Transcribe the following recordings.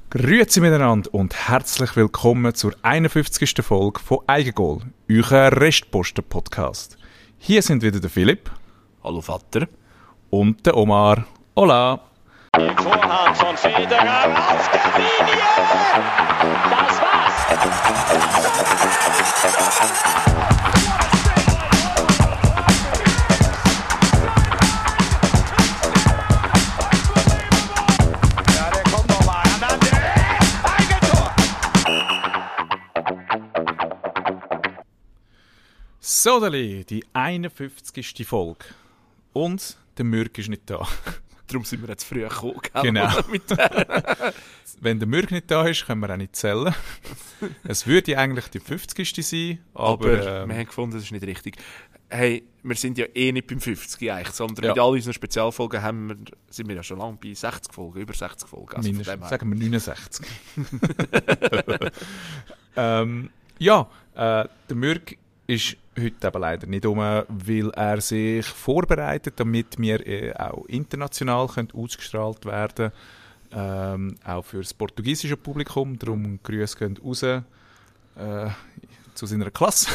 Grüezi miteinander und herzlich willkommen zur 51. Folge von Eigengoal, euer Restposten-Podcast. Hier sind wieder der Philipp. Hallo Vater. Und der Omar. Hola. Vorhand von Federer auf der Linie. Das war's. Ja, der kommt nochmal. Eigentor. So, Dali, die 51. Folge. Und der Mürk ist nicht da. Darum sind wir jetzt früh gekommen. Genau. Wenn der Mürk nicht da ist, können wir auch nicht zählen. Es würde eigentlich die 50. sein, aber wir haben gefunden, das ist nicht richtig. Hey, wir sind ja eh nicht beim 50 eigentlich, sondern Ja. mit all unseren Spezialfolgen sind wir ja schon lange bei 60 Folgen, über 60 Folgen. Also von dem her. sagen wir 69. Der Mürk ist heute eben leider nicht um, weil er sich vorbereitet, damit wir auch international ausgestrahlt werden können, auch für das portugiesische Publikum. Darum Grüße gehen raus zu seiner Klasse.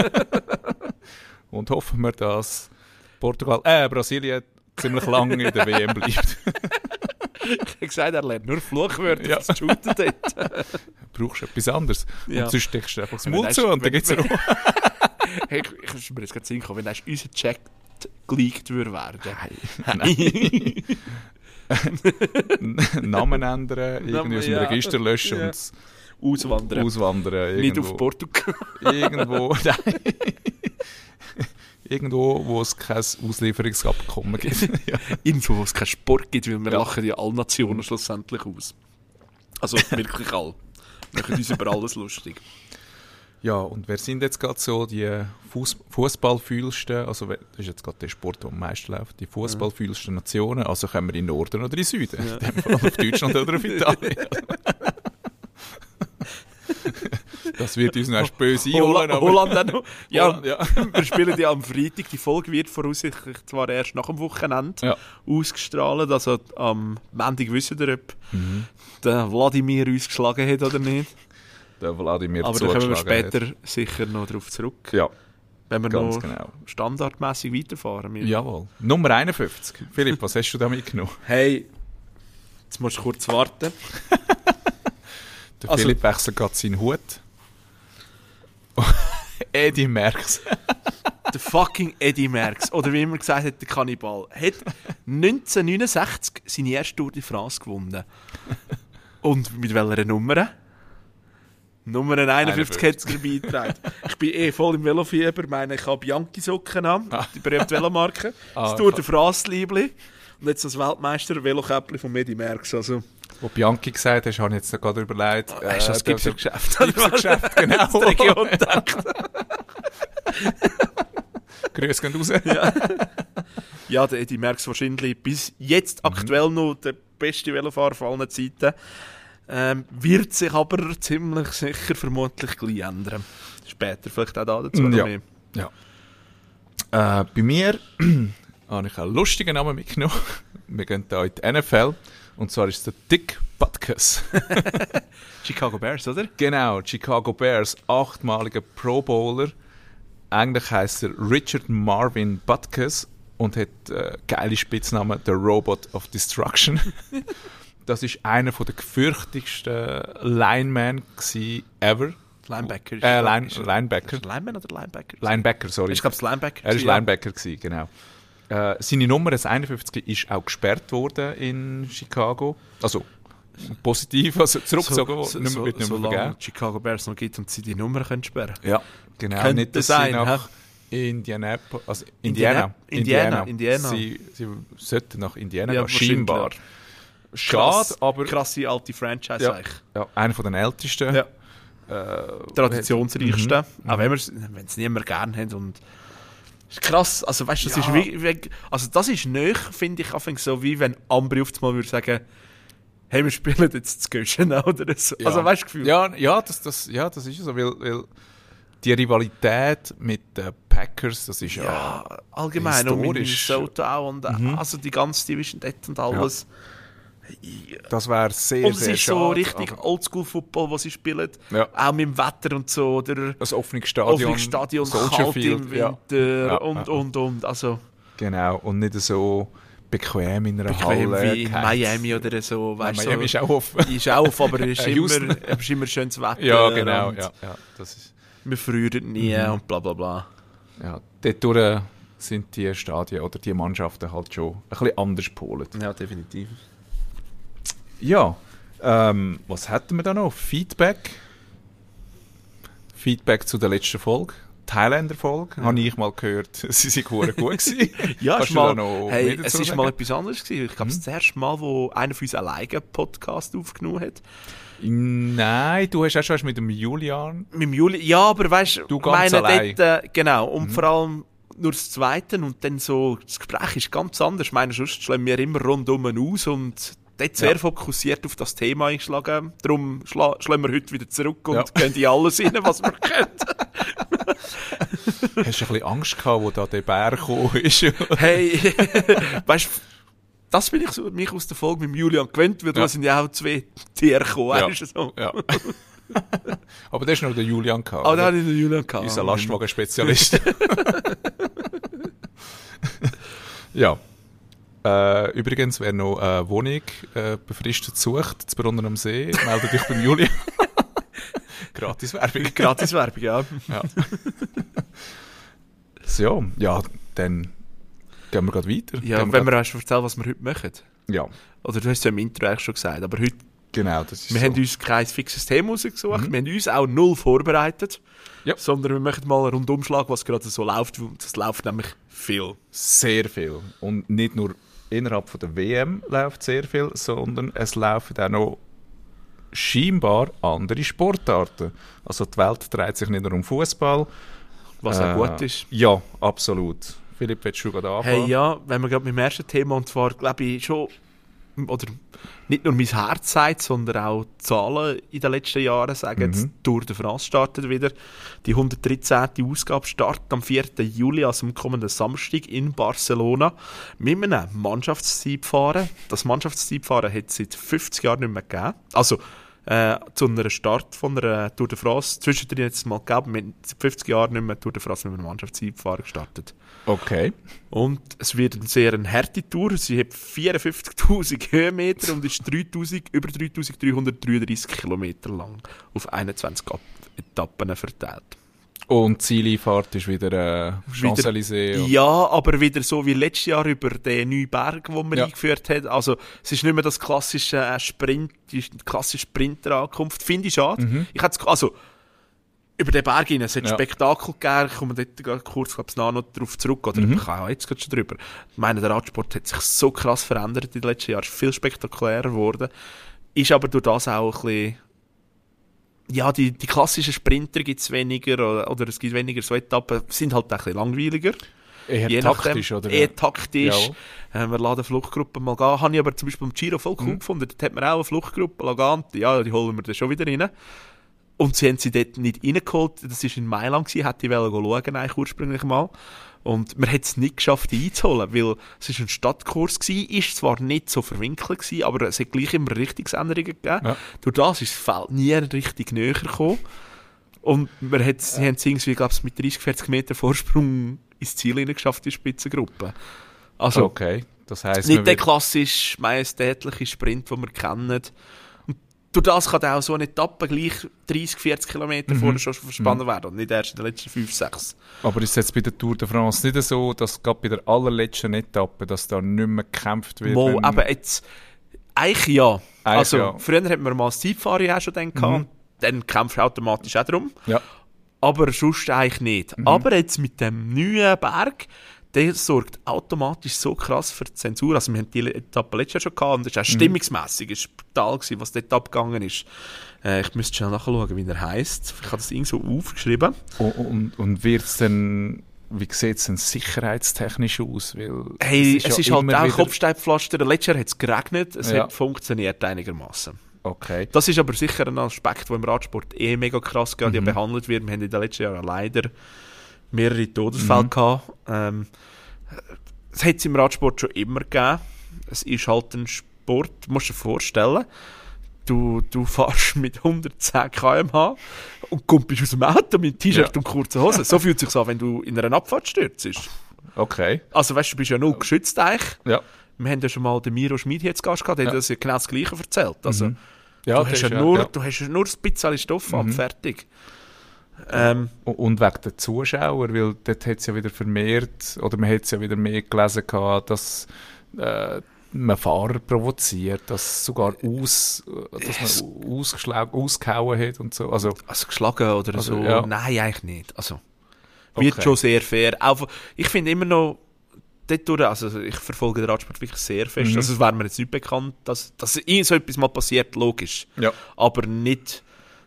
Und hoffen wir, dass Brasilien ziemlich lange in der WM bleibt. Ich habe gesagt, er lernt nur Fluchwörter, Ja. das shooten dort. Brauchst du etwas anderes. Ja. Und sonst steckst du einfach das Wenn Mund du zu und dann wenn- geht's rum. Hey, ich muss mir jetzt gerade sehen, wenn unser Chat geleakt würde werden. Namen ändern, irgendwie aus dem Ja. Register löschen Ja. und Auswandern. auswandern. Nicht Irgendwo, auf Portugal. irgendwo, nein. Irgendwo, wo es kein Auslieferungsabkommen gibt. Ja. Irgendwo, wo es keinen Sport gibt, weil wir Ja. lachen ja alle Nationen schlussendlich aus. Also wirklich alle. Wir machen uns über alles lustig. Ja, und wer sind jetzt gerade so die Fußballfühlsten, also das ist jetzt gerade der Sport, der am meisten läuft, die Fußballfühlsten Nationen, also können wir in Norden oder in Süden, in dem Fall auf Deutschland oder auf Italien. Das wird uns noch böse einholen. aber- Holland auch noch. Ja, Holland, ja. wir spielen ja am Freitag. Die Folge wird voraussichtlich zwar erst nach dem Wochenende Ja. ausgestrahlt. Also am Montag wissen wir, ob der Wladimir uns geschlagen hat oder nicht. Der Wladimir Aber da kommen wir zugeschlagen später hat. sicher noch darauf zurück. Ja, Wenn wir ganz noch genau. standardmäßig weiterfahren. Jawohl. Nummer 51. Philipp, was hast du da mitgenommen? Hey, jetzt musst du kurz warten. Der Also- Philipp wechselt gerade seinen Hut. Eddie Merckx. Der fucking Eddie Merckx, oder wie immer gesagt hat, der Kannibal, hat 1969 seine erste Tour de France gewonnen. Und mit welcher Nummer? Nummer 51 hat es dabei getragen. Ich bin voll im Velofieber. Ich meine, ich habe Bianchi-Socken an, die berühmte Velomarke. Das Tour de France-Liebli. Und jetzt das Weltmeister-Velokäppli von Eddie Merckx. Also, Wo Bianchi gesagt hast, habe ich jetzt gerade überlegt. hast du das Gipsergeschäft? Gipsergeschäft, genau. Die Region gedacht. Grüße gehen raus. Ja, der Eddie Merckx wahrscheinlich bis jetzt aktuell noch der beste Velofahrer von allen Zeiten. Wird sich aber ziemlich sicher vermutlich gleich ändern. Später vielleicht auch dazu noch Ja. mehr. Ja. Bei mir habe ich einen lustigen Namen mitgenommen. Wir gehen hier in die NFL. Und zwar ist es der Dick Butkus. Chicago Bears, oder? Genau, Chicago Bears, 8-maliger Pro Bowler. Eigentlich heisst er Richard Marvin Butkus und hat geile Spitznamen, der Robot of Destruction. Das ist einer der gefürchtigsten Linemen ever. Linebacker. Linebacker. Ist er Lineman oder Linebacker? Linebacker, sorry. Ich glaube, es Linebacker. Er war ja. Linebacker, genau. Seine Nummer, das 51, ist auch gesperrt worden in Chicago. Also positiv, also zurückgezogen worden. Wird nicht mehr solange vergeben. es Chicago Bears noch gibt und sie die Nummer können sperren. Ja, genau. Könnte Nicht, dass sein, sie nach Indianapolis, also Indiana. Sie sollten nach Indiana Ja, gehen, scheinbar. Schade, aber krasse alte Franchise ja, eigentlich. ja, einer von den ältesten. Ja. Traditionsreichsten. Mhm. Auch wenn es niemand gerne hat. Und ist krass. Also, weißt du, das ist also das ist nöch, finde ich, anfangs so, wie wenn Ambri auf einmal würde sagen, hey, wir spielen jetzt zu Göschen oder so. Ja. Also, weißt du, Gefühl? Ja, das ist ja so, weil die Rivalität mit den Packers, das ist allgemein. Und mit historisch. Minnesota auch. Und also die ganze Division dort und alles. Das wäre sehr, und es sehr ist schade. so richtig Oldschool-Football, was sie spielen. Ja. Auch mit dem Wetter und so. Oder Das offene Stadion. Soldier kalt Field, im Winter ja. und. Also Genau, und nicht so bequem in einer bequem Halle. wie in geheizt. Miami oder so. Nein, Weißt, Miami so, ist auch offen. ist auch offen, aber es ist Houston. immer schönes Wetter. Ja, genau. und Ja, das ist, Wir frieren nie und bla bla bla. ja, dort sind die Stadien oder die Mannschaften halt schon ein bisschen anders gepolt. Ja, definitiv. Ja, was hätten wir da noch? Feedback zu der letzten Folge. Thailänder-Folge, habe ich mal gehört, sie sind gut gewesen. Ja, Kannst ist du da mal, noch hey, mehr dazu es ist sagen? mal etwas anderes gewesen. Ich glaube, das erste Mal, wo einer von uns alleine einen Podcast aufgenommen hat. Nein, du hast auch schon mit dem Julian. Mit dem Juli. Ja, aber weißt Du ganz allein. dort, genau. Und vor allem nur das Zweite und dann so, das Gespräch ist ganz anders. Ich meine, sonst schlagen wir immer rundum aus und dort sehr fokussiert auf das Thema eingeschlagen. Darum schlagen wir heute wieder zurück und gehen in alles rein, was wir können. Hast du ein bisschen Angst gehabt, wo da der Bär gekommen ist? Hey, weißt du, das bin ich so, mich aus der Folge mit Julian gewöhnt, weil da sind ja auch 2 Tiere gekommen. Ja. Weißt du, so. Ja. Aber das ist noch der Julian gehabt. Aber da oder? hatte ich den Julian gehabt. Unser Lastwagen-Spezialist. Ja. Übrigens, wer noch eine Wohnung befristet sucht, zu Brunner am See, meldet euch beim Julian. Gratis-Werbung. Gratis-Werbung, ja. Ja. So, ja, dann gehen wir gerade weiter. Ja, wenn wir erst erzählen, was wir heute machen. Ja, Oder du hast es ja im Intro eigentlich schon gesagt, aber heute, genau. Das ist wir so. haben uns kein fixes Thema rausgesucht, wir haben uns auch null vorbereitet, Ja. sondern wir machen mal einen Rundumschlag, was gerade so läuft. Das läuft nämlich viel. Sehr viel. Und nicht nur innerhalb von der WM läuft sehr viel, sondern es laufen auch noch scheinbar andere Sportarten. Also die Welt dreht sich nicht nur um Fußball. Was auch gut ist. Ja, absolut. Philipp, willst du gerade anfangen? Hey, ja, wenn wir gerade mit dem ersten Thema, und zwar, glaube ich, schon, oder nicht nur mein Herz sagt, sondern auch die Zahlen in den letzten Jahren sagen, die Tour de France startet wieder. Die 113. Ausgabe startet am 4. Juli, also am kommenden Samstag in Barcelona, mit einem Mannschaftszeitfahren. Das Mannschaftszeitfahren hat es seit 50 Jahren nicht mehr gegeben. Also, zu einem Start von einer Tour de France. Zwischendrin hat es mal gegeben, wir haben seit 50 Jahren nicht mehr Tour de France mit einem Mannschaftszeitfahren gestartet. Okay. Und es wird eine sehr harte Tour. Sie hat 54'000 Höhenmeter und ist über 3'333 Kilometer lang auf 21 Etappen verteilt. Und die Zieleinfahrt ist wieder Champs-Élysées. Ja, aber wieder so wie letztes Jahr über den neuen Berg, den man eingeführt hat. Also es ist nicht mehr das klassische die klassische Sprinterankunft. Finde ich schade. Ich hätte also über den Berg hinein, es hat Spektakel gegeben, ich komme dort kurz noch darauf zurück, oder ich kann auch jetzt gerade schon drüber. Ich meine, der Radsport hat sich so krass verändert in den letzten Jahren, ist viel spektakulärer geworden, ist aber durch das auch ein bisschen, ja, die klassischen Sprinter gibt es weniger, oder es gibt weniger so Etappen, sind halt ein bisschen langweiliger. Eher taktisch, oder? Eher taktisch. Wir laden Fluchtgruppen mal gehen. Habe ich aber zum Beispiel im Giro voll cool gefunden, dort hat man auch eine Fluchtgruppe lagen, ja, die holen wir dann schon wieder rein. Und sie haben sie dort nicht reingeholt. Das war in Mailand, hätte ich schauen, eigentlich ursprünglich mal. Und man hat es nicht geschafft, die einzuholen, weil es war ein Stadtkurs war, ist zwar nicht so verwinkelt gewesen, aber es hat gleich immer Richtungsänderungen gegeben. Ja. Durch das ist das Feld nie richtig näher gekommen. Und sie haben es irgendwie, glaube ich, mit 30-40 Meter Vorsprung ins Ziel geschafft, die Spitzengruppe. Also, okay. Das heisst, nicht der klassische, majestätliche Sprint, den wir kennen. Durch das kann auch so eine Etappe gleich 30-40 Kilometer vorher schon verspannen werden und nicht erst in den letzten 5-6. Aber ist es jetzt bei der Tour de France nicht so, dass gerade bei der allerletzten Etappe, dass da nicht mehr gekämpft wird? Aber jetzt, eigentlich ja. Früher hatten wir mal das Zeitfahren auch schon gehabt, dann kämpft automatisch auch darum. Ja. Aber sonst eigentlich nicht. Aber jetzt mit dem neuen Berg, der sorgt automatisch so krass für die Zensur. Also wir haben die Etappe letztes Jahr schon gehabt und es war auch stimmungsmässig, es war brutal gewesen, was dort abgegangen ist. Ich müsste schnell nachschauen, wie er heisst. Ich habe das irgendwo aufgeschrieben. Und wird es dann, wie sieht es denn sicherheitstechnisch aus? Weil es ist halt auch Kopfsteinpflaster. Letztes Jahr hat es geregnet, es hat funktioniert einigermaßen. Okay. Das ist aber sicher ein Aspekt, der im Radsport mega krass gerade behandelt wird. Wir haben in den letzten Jahren leider mehrere Todesfälle gehabt. Es hat es im Radsport schon immer gegeben. Es ist halt ein Sport, musst du dir vorstellen, du fährst mit 110 km/h und kommst aus dem Auto mit T-Shirt und kurzen Hosen. So fühlt es sich an, wenn du in einer Abfahrt stürzt. Okay. Also weißt du, bist ja nur geschützt eigentlich. Ja. Wir haben ja schon mal den Miro Schmid jetzt Gast gehabt, der hat das ja genau das Gleiche erzählt. Also, Ja, du hast ja nur ein bisschen Stoff ab, fertig. Und wegen der Zuschauer, weil dort hat es ja wieder vermehrt, oder man hat es ja wieder mehr gelesen gehabt, dass man Fahrer provoziert, dass sogar dass man ausgehauen hat und so. Also geschlagen oder also, so? Ja. Nein, eigentlich nicht. Also, wird schon sehr fair. Auch, ich finde immer noch, also ich verfolge den Radsport wirklich sehr fest. Also es wäre mir jetzt nicht bekannt, dass irgend so etwas mal passiert, logisch. Ja. Aber nicht,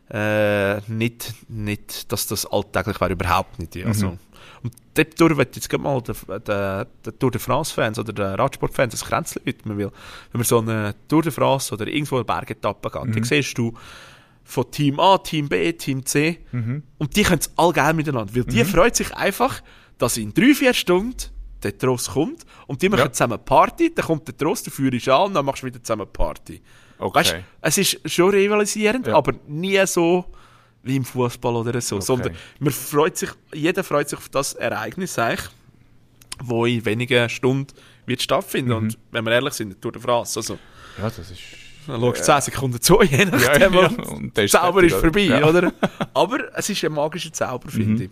dass das alltäglich wäre, überhaupt nicht. Also, und dort würde ich jetzt gerade mal den Tour de France-Fans oder den Radsport-Fans ein Kränzchen widmen, weil wenn man so eine Tour de France oder irgendwo eine Bergetappe geht, dann siehst du von Team A, Team B, Team C und die können es alle geil miteinander, weil die freut sich einfach, dass in 3-4 Stunden der Tross kommt und die machen zusammen Party, dann kommt der Tross, der führst an und dann machst du wieder zusammen Party. Okay. Weißt, es ist schon rivalisierend, aber nie so wie im Fußball oder so, sondern jeder freut sich auf das Ereignis, wo in wenigen Stunden wird stattfinden. Und wenn wir ehrlich sind, der Tour de France, also, ja, das ist... dann schaust du 10 Sekunden zu, je nachdem, und der Zauber ist vorbei, ja. oder? Aber es ist ein magischer Zauber, finde ich.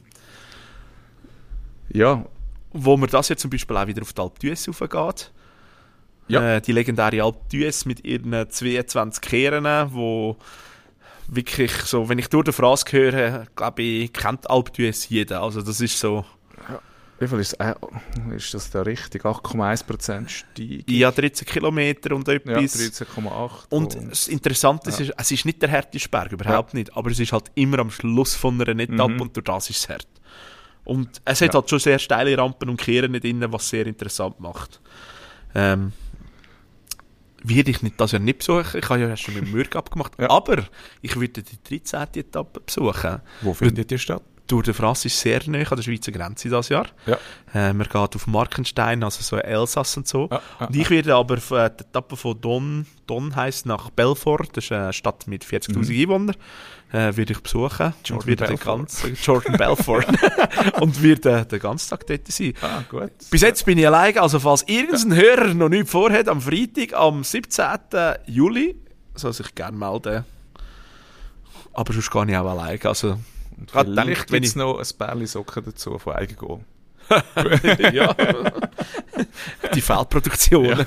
Ja. Wo man das jetzt zum Beispiel auch wieder auf die Alpe d'Huez raufgeht. Ja. Die legendäre Alpe d'Huez mit ihren 22 Kehren, wo wirklich so, wenn ich durch den Phrase höre, glaube ich, kennt Alpe d'Huez jeder. Also das ist so... Wie viel ist das da richtig? 8,1% Steigung? Ja, 13 Kilometer und etwas. Ja, 13,8. Und das Interessante ist, es ist nicht der härteste Berg, überhaupt nicht. Aber es ist halt immer am Schluss von einer Etappe und durch das ist es hart. Und es hat halt schon sehr steile Rampen und Kehren drin, was sehr interessant macht. Werde ich das ja nicht besuchen. Ich habe ja erst schon mit dem Mürg abgemacht. Ja. Aber ich würde die 13. Etappe besuchen. Wo findet die statt? Tour de France ist sehr nahe an der Schweizer Grenze dieses Jahr. Ja. Man geht auf Markenstein, also so Elsass und so. Und ich werde aber die Etappe von Don heisst nach Belfort, das ist eine Stadt mit 40'000 Einwohnern, werde ich besuchen. Jordan Belfort. Und werde den ganzen Tag dort sein. Ah, gut. Bis jetzt bin ich allein, also falls irgendein Hörer noch nichts vorhat, am Freitag, am 17. Juli, soll sich gerne melden. Aber sonst gehe ich auch allein. Also, vielleicht gibt es noch ein Bärli Socken dazu von Eigengoal. Ja. Die Feldproduktion. Ja.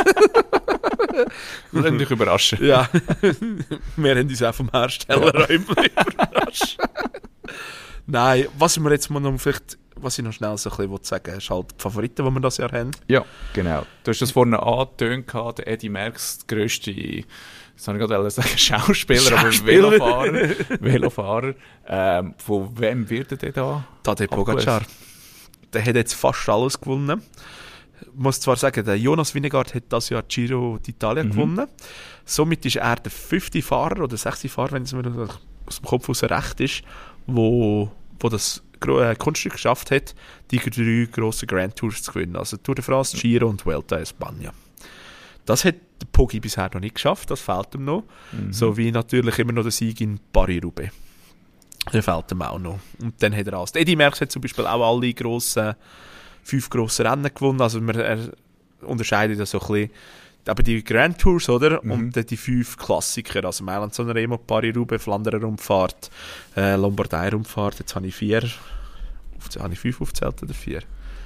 Wir werden dich überraschen. Ja. Wir haben uns auch vom Hersteller überrascht. Nein, was ich noch schnell so ein bisschen sagen will, ist halt die Favoriten, die wir das Jahr haben. Ja, genau. Du hast das vorhin angetönt, der Eddy Merckx, der grösste, jetzt wollte ich gerade sagen, Schauspieler, aber Velofahrer. Von wem wird er da? Tadej Pogacar. Der hat jetzt fast alles gewonnen. Ich muss zwar sagen, der Jonas Vingegaard hat das Jahr Giro d'Italia gewonnen. Somit ist er der 5. Fahrer oder 6. Fahrer, wenn es mir aus dem Kopf raus recht ist, wo das Kunststück geschafft hat, die 3 grossen Grand Tours zu gewinnen. Also Tour de France, Giro und Vuelta a España. Das hat der Poggi bisher noch nicht geschafft, das fehlt ihm noch. So wie natürlich immer noch der Sieg in Paris-Roubaix. Der fehlt ihm auch noch. Und dann hat er alles. Eddy Merckx hat zum Beispiel auch alle 5 grossen Rennen gewonnen. Also er unterscheidet das so ein bisschen. Aber die Grand Tours, oder? Und dann die 5 Klassiker. Also Mailand-Sanremo, Paris-Roubaix, Flandern-Rundfahrt, Lombardei-Rundfahrt. Jetzt habe ich 4. Habe ich 5 aufgezählt oder 4?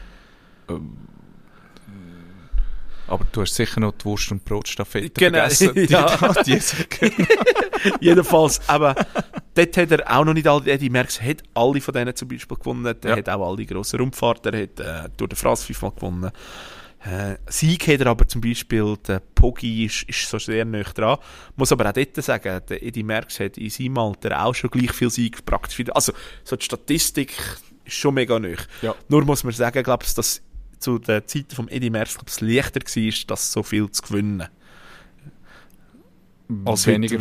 Aber du hast sicher noch die Wurst- und Brotstaffette vergessen. Ja. Jedenfalls, aber dort hat er auch noch nicht alle, Eddy Merckx hat alle von denen zum Beispiel gewonnen, er hat auch alle grossen Rundfahrten, er hat Tour de France 5-mal gewonnen. Sieg hat er aber zum Beispiel, der Poggi ist so sehr nahe dran. Muss aber auch dort sagen, der Eddy Merckx hat in seinem Alter auch schon gleich viel Sieg praktisch wieder. Also so die Statistik ist schon mega nahe. Ja. Nur muss man sagen, glaube ich, dass zu den Zeiten von Eddy Merckx es leichter war, das so viel zu gewinnen. Als weniger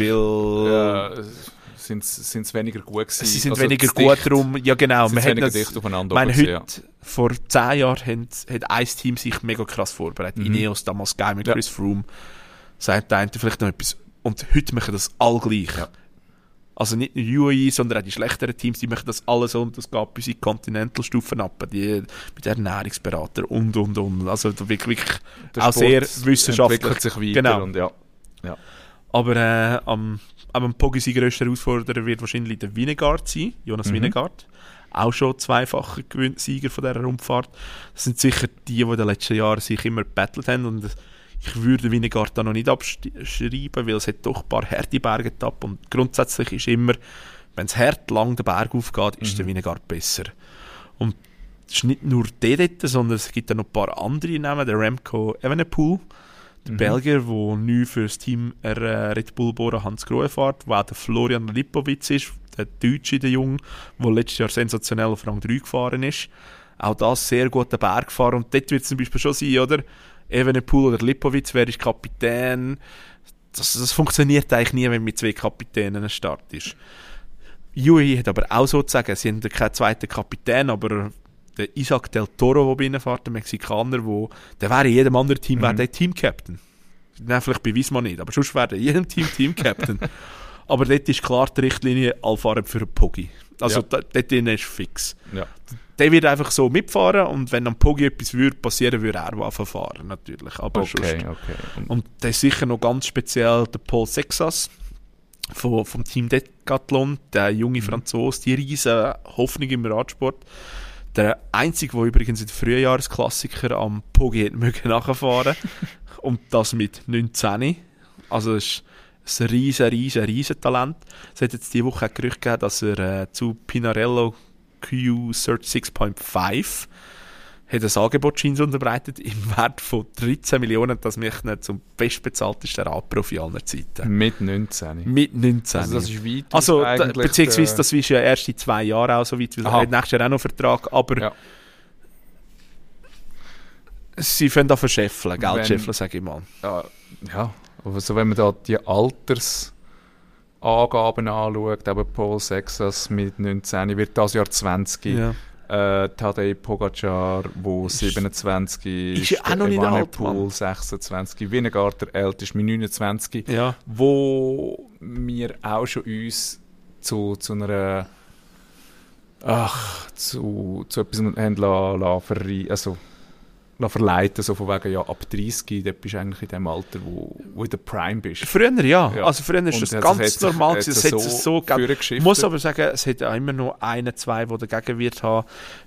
sind es weniger gut gewesen. Sie sind also weniger gut darum. Ja genau. Man hat dicht aufeinander. Heute, vor 10 Jahren, hat ein Team sich mega krass vorbereitet. Ineos, damals geil mit Chris Froome. sagt der eine vielleicht noch etwas. Und heute machen das alle gleich. Ja. Also nicht nur UAE, sondern auch die schlechteren Teams, die machen das alles und das geht bis in die Continental-Stufen ab, die mit Ernährungsberater und. Also wirklich Der auch Sport sehr wissenschaftlich. entwickelt sich weiter. Genau. Und ja. Aber am Poggi sein grösster Herausforderer wird wahrscheinlich der Vingegaard sein, Jonas Vingegaard. Auch schon zweifacher Sieger von dieser Rundfahrt. Das sind sicher die in den letzten Jahren sich immer gebettelt haben. Und ich würde Vingegaard da noch nicht abschreiben, weil es hat doch ein paar harte Berge ab. Und grundsätzlich ist immer, wenn es hart lang den Berg aufgeht, ist der Vingegaard besser. Und es ist nicht nur der dort, sondern es gibt auch noch ein paar andere Namen. Der Remco Evenepoel, der Belgier, der neu für das Team Red Bull Bora Hans Grohe fährt, wo auch der Florian Lipowitz ist, der Deutsche, der Junge, der letztes Jahr sensationell auf Rang 3 gefahren ist. Auch das sehr guter Bergfahrer. Und dort wird es zum Beispiel schon sein, oder? Evenepoel oder Lipowitz, wer ist Kapitän? Das funktioniert eigentlich nie, wenn mit zwei Kapitänen ein Start ist. UAE hat aber auch sozusagen, sie haben keinen zweiten Kapitän, aber der Isaac Del Toro, der reinfährt, der Mexikaner, der wäre in jedem anderen Team der Team-Captain. Nein, vielleicht bei Wismar nicht, aber sonst wäre in jedem Team Team-Captain. Aber dort ist klar die Richtlinie, alle fahren für einen Poggi. Also dort drin ist fix. Ja. Der wird einfach so mitfahren und wenn am Poggi etwas passieren würde, er anfangen fahren, natürlich. Aber okay. Und der ist sicher noch ganz speziell der Paul Sexas vom Team Decathlon, der junge Franzose, die riesen Hoffnung im Radsport. Der Einzige, der übrigens in den Frühjahrsklassiker am Poggi nachfahren und das mit 19. Also das ist ein riesen Talent. Es hat jetzt diese Woche ein Gerücht gegeben, dass er zu Pinarello Q36.5 hat ein Angebot unterbreitet im Wert von 13 Millionen, das mich nicht zum bestbezahltesten Radprofi aller Zeiten. Mit 19? Mit 19. Also das ist weit. Also beziehungsweise das ist ja erst in 2 Jahren auch so weit, weil er hat nächstes Jahr auch noch einen Vertrag, aber sie fangen da verschäffeln, Geldschäffeln, sage ich mal. Ja, aber so, wenn man da die Altersangaben anschaut, eben Paul Sexas mit 19 wird das Jahr 20. Ja. Tadej Pogacar, wo 27 ist ja auch noch nicht alt, Pool 26, Vingegaard der älteste mit 29, wo wir auch schon uns zu einer zu etwas haben verleiten, so von wegen, ja, ab 30, dort bist du eigentlich in dem Alter, wo du in der Prime bist. Früher, ja. Also früher ist das ganz normal gewesen. Es hat es so gegeben. Ich muss aber sagen, es hat ja immer noch einen, zwei, der dagegen wird haben.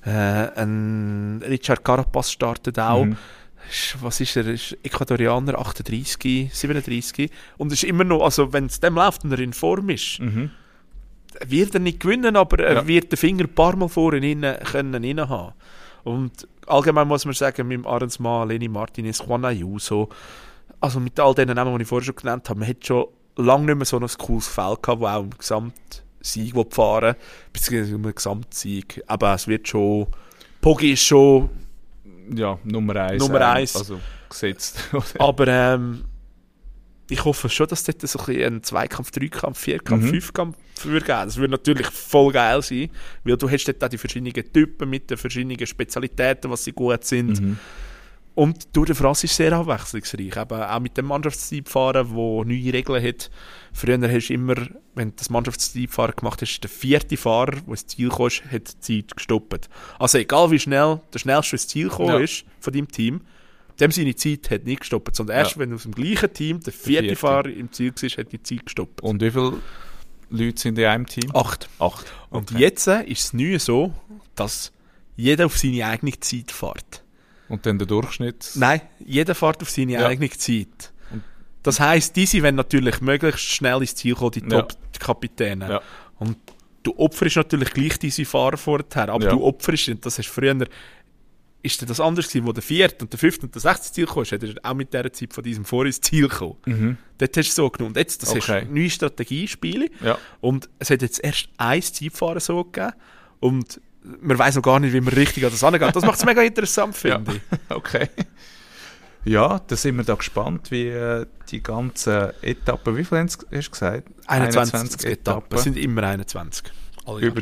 Ein Richard Carapaz startet auch. Was ist er? Ist Ecuadorianer, 38, 37. Und es ist immer noch, also wenn es dem läuft und er in Form ist, wird er nicht gewinnen, aber er wird den Finger ein paar Mal vorne rein haben. Und allgemein muss man sagen, mit dem Arensma, Lenny Martinez, Juan Ayuso, also mit all den Namen, die ich vorher schon genannt habe, man hat schon lange nicht mehr so ein cooles Feld gehabt, wo auch im Gesamtsieg fahren, beziehungsweise im Gesamtsieg. Aber es wird schon, Poggi ist schon Nummer 1. Also gesetzt. Aber ich hoffe schon, dass dort so ein Zweikampf, Dreikampf, Vierkampf, Fünfkampf würde geben. Das würde natürlich voll geil sein, weil du hast dort auch die verschiedenen Typen mit den verschiedenen Spezialitäten, was sie gut sind. Und Tour de France ist sehr abwechslungsreich. Eben auch mit dem Mannschaftsteamfahren, das neue Regeln hat. Früher hast du immer, wenn du das Mannschaftsteamfahren gemacht hast, der 4. Fahrer, der ins Ziel kam, hat die Zeit gestoppt. Also egal wie schnell der Schnellste ins Ziel gekommen ist von deinem Team, dem seine Zeit hat nicht gestoppt, sondern erst wenn aus dem gleichen Team der 4. Fahrer im Ziel war, hat die Zeit gestoppt. Und wie viele Leute sind in einem Team? 8. Und jetzt ist es neu so, dass jeder auf seine eigene Zeit fährt. Und dann der Durchschnitt? Nein, jeder fährt auf seine eigene Zeit. Das heisst, diese wollen natürlich möglichst schnell ins Ziel kommen, die Top-Kapitäne. Ja. Und du opferst natürlich gleich diese Fahrer vorher, aber du opferst, und das hast früher... Ist das anders gewesen, wo der 4. und der 5. und der 6. Ziel kam, hat er auch mit dieser Zeit von diesem Vor ins Ziel gekommen. Dort hast du so genommen. Und jetzt, das hast du neue Strategiespiele. Ja. Und es hat jetzt erst ein Zeitfahren so gegeben. Und man weiss noch gar nicht, wie man richtig an das angeht. Das macht es mega interessant, finde ich. Okay. Ja, da sind wir da gespannt, wie die ganzen Etappen, wie viel hast du gesagt? 21 Etappen. Es sind immer 21. Über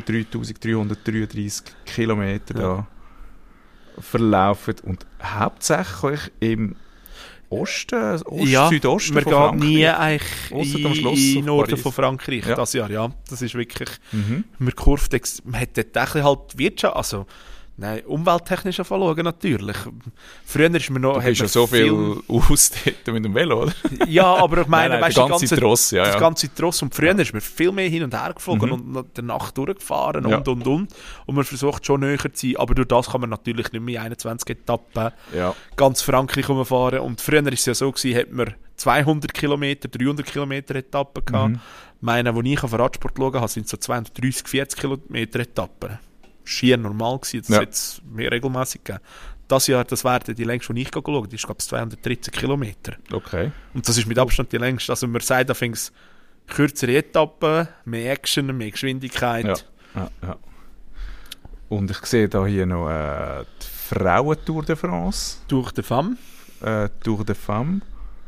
3333 Kilometer da verlaufen und hauptsächlich im Osten, Ja, Südosten man von geht Frankreich. nie eigentlich Ausser am Schluss in auf Norden Paris. von Frankreich Ja. das Jahr. Ja, das ist wirklich, man kurft, man hat dort ein bisschen halt Wirtschaft, also nein, umwelttechnisch schauen natürlich. Früher ist man noch... Du hat bist ja man so viel aus dort mit dem Velo, oder? Ja, aber ich meine, Nein, weißt, der ganze Tross, ja, das ja. ganze Tross. Und früher ist man viel mehr hin und her geflogen und der Nacht durchgefahren Ja. und. Und man versucht schon näher zu sein. Aber durch das kann man natürlich nicht mehr in 21 Etappen Ja. ganz Frankreich rumfahren. Und früher war es ja so, hat man 200 Kilometer, 300 Kilometer Etappen gehabt. Meine, wo ich auf Radsport schauen habe, sind so 230, 40 Kilometer Etappen. Schier normal gewesen, das Ja. hat es mehr regelmäßig gegeben. Das Jahr, das wäre die längste, die ich geschaut habe, die ist, glaube ich, 213 Kilometer. Okay. Und das ist mit Abstand die längste. Also man sagt, da fängt es kürzere Etappen, mehr Action, mehr Geschwindigkeit. Ja. Und ich sehe da hier noch die Frauen-Tour de France. Durch den FAM. Tour de Femme.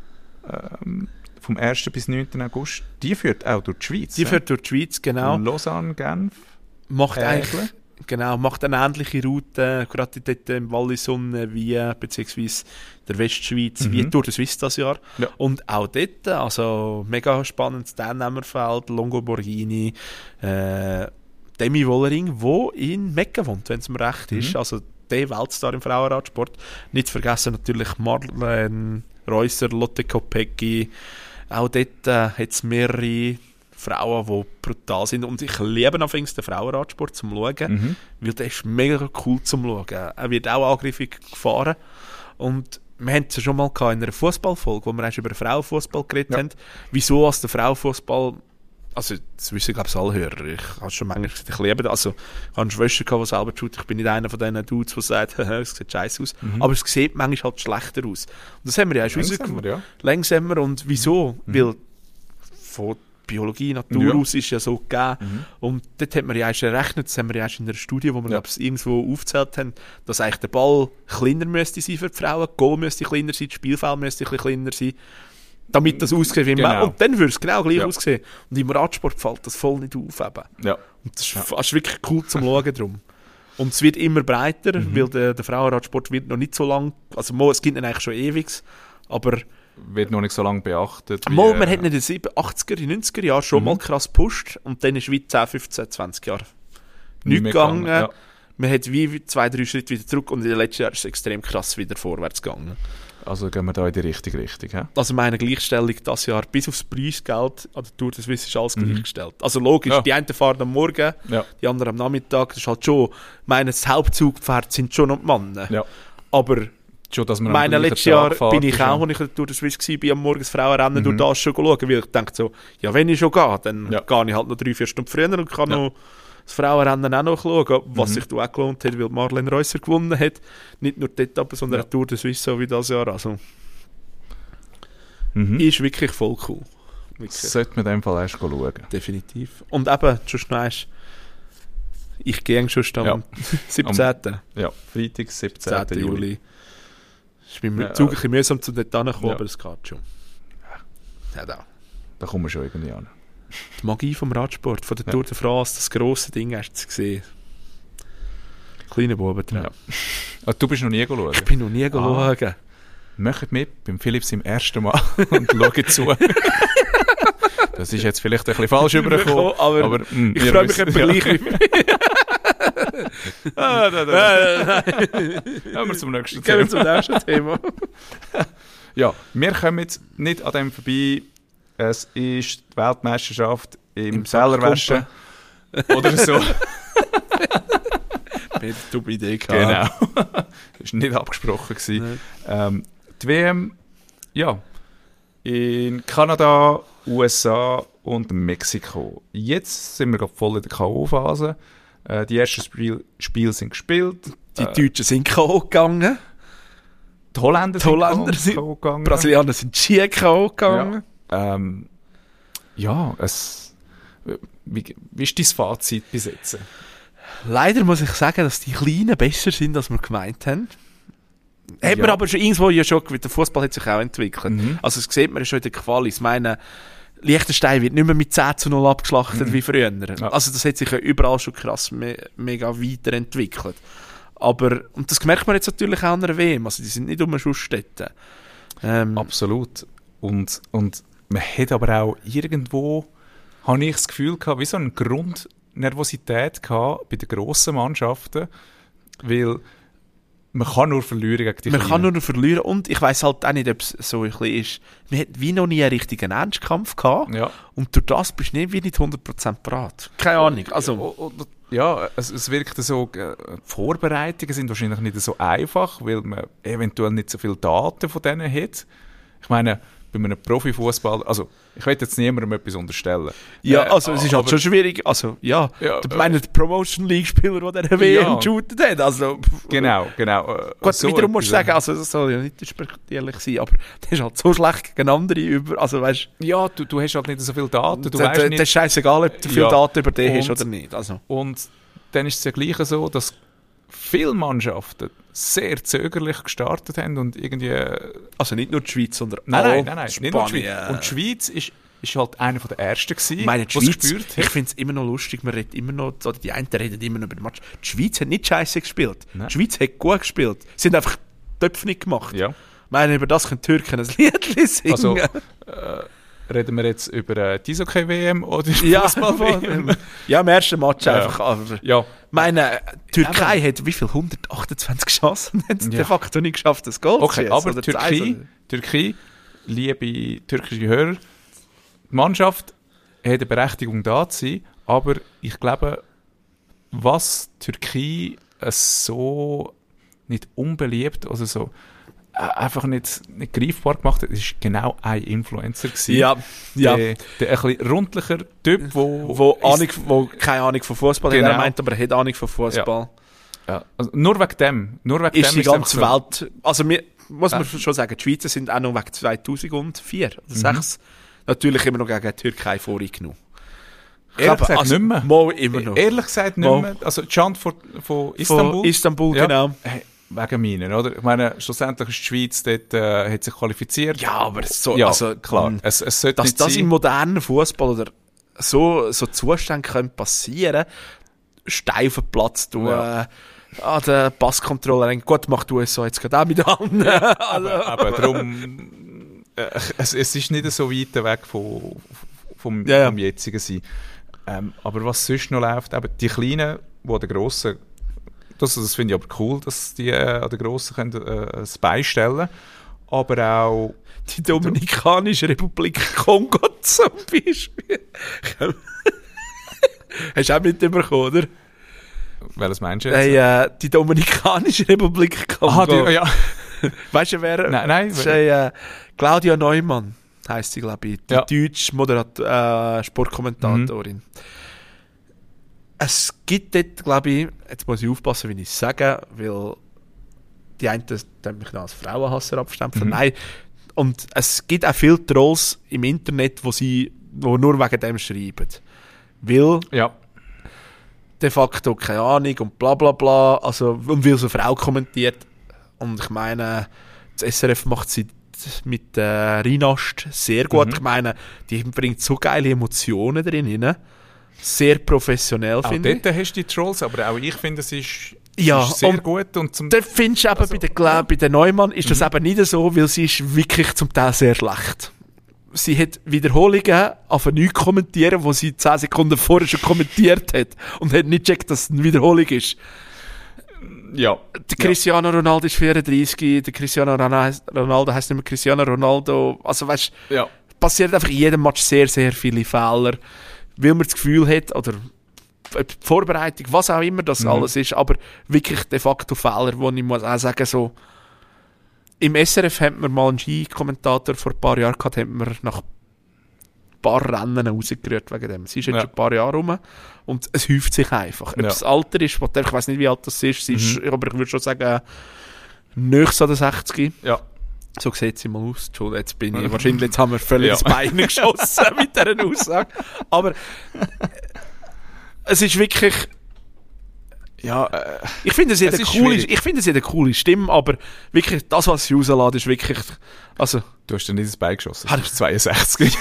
Vom 1. bis 9. August. Die führt auch durch die Schweiz. Die führt durch die Schweiz, genau. Von Lausanne, Genf. Macht Ägle. eigentlich... Genau, macht eine ähnliche Route, gerade dort im Wallisonne wie, beziehungsweise der Westschweiz, wie Tour de Suisse das Jahr. Ja. Und auch dort, also mega spannendes Teilnehmerfeld, Longo Borghini, Demi Wollering, wo in Mekka wohnt, wenn es mir recht ist. Also der Weltstar im Frauenradsport. Nicht zu vergessen natürlich Marlene Reusser, Lotte Kopecky. Auch dort hat es mehrere Frauen, die brutal sind. Und ich liebe anfangs den Frauenradsport zum Schauen, weil der ist mega cool zum Schauen. Er wird auch angriffig gefahren. Und wir hatten es ja schon mal in einer Fußballfolge, wo wir erst über Frauenfußball geredet haben. Wieso als der Frauenfußball, also das wissen glaube ich alle Hörer, ich habe schon manchmal gesagt, ich liebe das. Also ich habe eine Schwester gehabt, die selber tut. Ich bin nicht einer von diesen Dudes, der sagt, es sieht scheiße aus. Aber es sieht manchmal halt schlechter aus. Und das haben wir ja erst rausgefunden. Ja. Langsamer. Und wieso? Weil von Biologie, Natur aus ist ja so gegeben. Und dort hat man ja erst errechnet, das haben wir ja erst in einer Studie, wo wir glaube ich, irgendwo aufgezählt haben, dass eigentlich der Ball kleiner müsste sein für die Frauen, die Goal müsste kleiner sein, das Spielfeld müsste ein bisschen kleiner sein, damit das aussieht wie im Mann. Und dann würde es genau gleich aussehen. Und im Radsport fällt das voll nicht auf. Eben. Ja. Und das ist wirklich cool zum Schauen drum. Und es wird immer breiter, weil der Frauenradsport wird noch nicht so lang, also es gibt ihn eigentlich schon ewig, aber Wird noch nicht so lange beachtet. man hat nicht in den 80er, 90er Jahren schon mal krass gepusht und dann ist wie 10, 15, 20 Jahre nichts mehr gegangen. gegangen, ja. Man hat wie 2, 3 Schritte wieder zurück und in den letzten Jahren ist es extrem krass wieder vorwärts gegangen. Also gehen wir da in die richtige Richtung. He? Also meine Gleichstellung dieses Jahr bis aufs Preisgeld an der Tour de Suisse ist alles gleichgestellt. Also logisch, Ja. die einen fahren am Morgen, die anderen am Nachmittag. Das ist halt schon, das Hauptzugpferd sind schon noch die Männer. Ja. Aber Schon, dass man am meine, gleichen letztes Jahr Tag fährt, bin ich ist auch, als ich durch die Swiss war, bin am Morgens Frauenrennen durch das schon schauen, weil ich dachte so, ja, wenn ich schon gehe, dann gehe ich halt noch 3-4 Stunden früher und kann noch das Frauenrennen auch noch schauen, was sich da auch gelohnt hat, weil Marlene Reusser gewonnen hat. Nicht nur die Etappe, sondern auch Tour de Suisse so wie das Jahr. Also, ist wirklich voll cool. Wirklich. Sollte man in dem Fall erst schauen. Definitiv. Und eben, schon weißt, ich gehe schon am 17. Ja, Freitag, 17. 10. Juli. Es ist mit dem Ja. Zug ein bisschen mühsam, zu dort hinzukommen, Ja. aber es geht schon. Ja, da. Da kommen wir schon irgendwie an. Die Magie vom Radsport, von der Tour de France, das grosse Ding hast du gesehen. Kleine Buben dran. Ja. Ah, du bist noch nie schauen? Ich bin noch nie schauen. Macht mit beim Philipp seinem ersten Mal und schaut zu. Das ist jetzt vielleicht ein bisschen falsch übergekommen, aber ich freue mich etwa gleich wie Kommen wir zum nächsten Gehen wir Thema. zum nächsten Thema. Ja, wir kommen jetzt nicht an dem vorbei. Es ist die Weltmeisterschaft im Sellerwaschen oder so. Peter, du bei Idee gehabt. Genau. Das war nicht abgesprochen gewesen. Die WM, ja, in Kanada, USA und Mexiko. Jetzt sind wir gerade voll in der K.O.-Phase. Die ersten Spiele sind gespielt. Die Deutschen sind K.O. gegangen. Die Holländer sind K.O. gegangen. Brasilianer sind Ski K.O. gegangen. Wie ist dein Fazit bis jetzt? Leider muss ich sagen, dass die Kleinen besser sind, als wir gemeint haben. Hat man aber schon irgendwo ja schon, der Fußball hat sich auch entwickelt. Also das sieht man ja schon in der Quali. Ich meine, Liechtenstein wird nicht mehr mit 10-0 abgeschlachtet wie früher. Ja. Also das hat sich ja überall schon krass mega weiterentwickelt. Aber, und das merkt man jetzt natürlich auch an der WM, also die sind nicht um eine Schussstätte. Absolut. Und man hat aber auch irgendwo, habe ich das Gefühl gehabt, wie so eine Grundnervosität gehabt bei den grossen Mannschaften, weil man kann nur verlieren gegen die Man Kleinen. kann nur verlieren und ich weiss halt auch nicht, ob es so ein bisschen ist. Man hat wie noch nie einen richtigen Ernstkampf gehabt Ja. und durch das bist du nicht 100% bereit. Keine Ahnung. Also, Ja, es wirkt so, die Vorbereitungen sind wahrscheinlich nicht so einfach, weil man eventuell nicht so viele Daten von denen hat. Ich meine, bei einem Profifußball, also ich will jetzt niemandem etwas unterstellen. ja, also es ist halt aber- schon schwierig. Also, ja, Ja, ich meine, der Promotion League-Spieler, der der WM geshootet hat, also... Genau. Gut, So wiederum musst du etwas, sagen, also das soll ja nicht despektierlich sein, aber der ist halt so schlecht gegen andere über... Also weißt Ja, du hast halt nicht so viele Daten, du du, weißt das nicht. ist scheißegal, ob du viele Ja. Daten über dich hast Und- oder nicht. Also. Und dann ist es ja gleich so, dass viele Mannschaften sehr zögerlich gestartet haben und irgendwie... Also nicht nur die Schweiz, sondern Nein, auch nicht nur die Schweiz. Und die Schweiz ist halt einer der ersten gewesen, Ich meine, die die es Schweiz, gespürt ich hat. finde es immer noch lustig, man redet immer noch, oder die einen reden immer noch über den Match. Die Schweiz hat nicht scheiße gespielt. Nein. Die Schweiz hat gut gespielt. Sie haben einfach Töpfe nicht gemacht. Ja. Ich meine, über das können die Türken ein Liedchen singen. Also, reden wir jetzt über die Eishockey-WM oder ja, Fußball-WM? ja, im ersten Match Ja. einfach. Aber Ja, meine, die Türkei hat wie viel? 128 Chancen und hat es Ja. de facto nicht geschafft, das Goal zu okay, schießen aber oder zu eisen. Türkei, liebe türkische Hörer, die Mannschaft hat eine Berechtigung da zu sein, aber ich glaube, was Türkei so nicht unbeliebt, also so einfach nicht greifbar gemacht hat, ist genau ein Influencer gewesen. Ja, ja. Der ein bisschen rundlicher Typ, Wo keine Ahnung von Fußball hat, Genau. er meint, aber er hat Ahnung von Fußball. Ja, also nur wegen dem. Ist die es einfach ganze so. Welt, also muss man schon sagen, die Schweizer sind auch noch wegen 2004 oder 2006 natürlich immer noch gegen die Türkei vorgenommen. Ehrlich gesagt nicht mehr. Mal immer noch. Ehrlich gesagt nicht Mal. mehr. Also die Chant von Istanbul. Von Istanbul, Ja. genau. Hey, wegen meinen, oder? Ich meine, schlussendlich ist die Schweiz dort, hat sich qualifiziert. Ja, aber so, Ja, also, klar. Es sollte dass nicht das sein. im modernen Fußball oder so Zustände können passieren, Stein auf den Platz tun, Ja. an der Passkontrolle denken, gut, mach du es so jetzt gerade auch mit an. aber darum, es ist nicht so weit weg vom Ja, ja. vom jetzigen sein. Aber was sonst noch läuft, eben die Kleinen, die an den Grossen, das finde ich aber cool, dass die an den Grossen können, das beistellen. Aber auch Die Dominikanische Republik Kongo zum Beispiel. Hast du auch mitbekommen, oder? welches meinst du jetzt? Hey, die Dominikanische Republik Kongo. Ja. Weißt du, wer? Nein. Das ist Claudia Neumann, heisst sie, glaube ich. Die Ja. deutsche Sportkommentatorin. Es gibt dort, glaube ich, jetzt muss ich aufpassen, wie ich es sage, weil die einen tun mich dann als Frauenhasser abstempeln. Nein. Und es gibt auch viele Trolls im Internet, wo nur wegen dem schreiben. Weil Ja. de facto keine Ahnung und bla bla bla, also, und weil so eine Frau kommentiert. Und ich meine, das SRF macht sie mit Rinast sehr gut. Ich meine, die bringt so geile Emotionen drin rein. Sehr professionell, Auch finde ich. dort hast du die Trolls, aber auch ich finde, es ist Ja, ist sehr und gut. Und zum Da findest du eben bei der Neumann ist das eben nicht so, weil sie ist wirklich zum Teil sehr schlecht. Sie hat Wiederholungen auf nichts kommentieren, wo sie 10 Sekunden vorher schon kommentiert hat und hat nicht gecheckt, dass es eine Wiederholung ist. ja. Der Cristiano Ronaldo ist 34, der Cristiano Ronaldo heisst nicht mehr Cristiano Ronaldo. Also weißt du, Ja. passiert einfach in jedem Match sehr, sehr viele Fehler, weil man das Gefühl hat, oder die Vorbereitung, was auch immer das alles ist, aber wirklich de facto Fehler, wo ich muss auch sagen, so im SRF hat man mal einen Ski-Kommentator vor ein paar Jahren gehabt, hat man nach ein paar Rennen rausgerührt wegen dem. Sie ist jetzt Ja. schon ein paar Jahre rum und es häuft sich einfach. Ob Ja. das Alter ist, ich weiß nicht, wie alt das ist, sie ist, aber ich würde schon sagen, nächst an der 60. Ja. So sieht sie mal aus. Entschuldigung, jetzt haben wir völlig ins Bein geschossen mit dieser Aussage. Aber es ist wirklich, Ja, ich finde, sie hat Es eine ist coole, schwierig. ich finde, sie hat eine coole Stimme, aber wirklich, das, was sie rauslässt, ist wirklich, also, du hast dir nicht ins Bein geschossen. Du bist 62.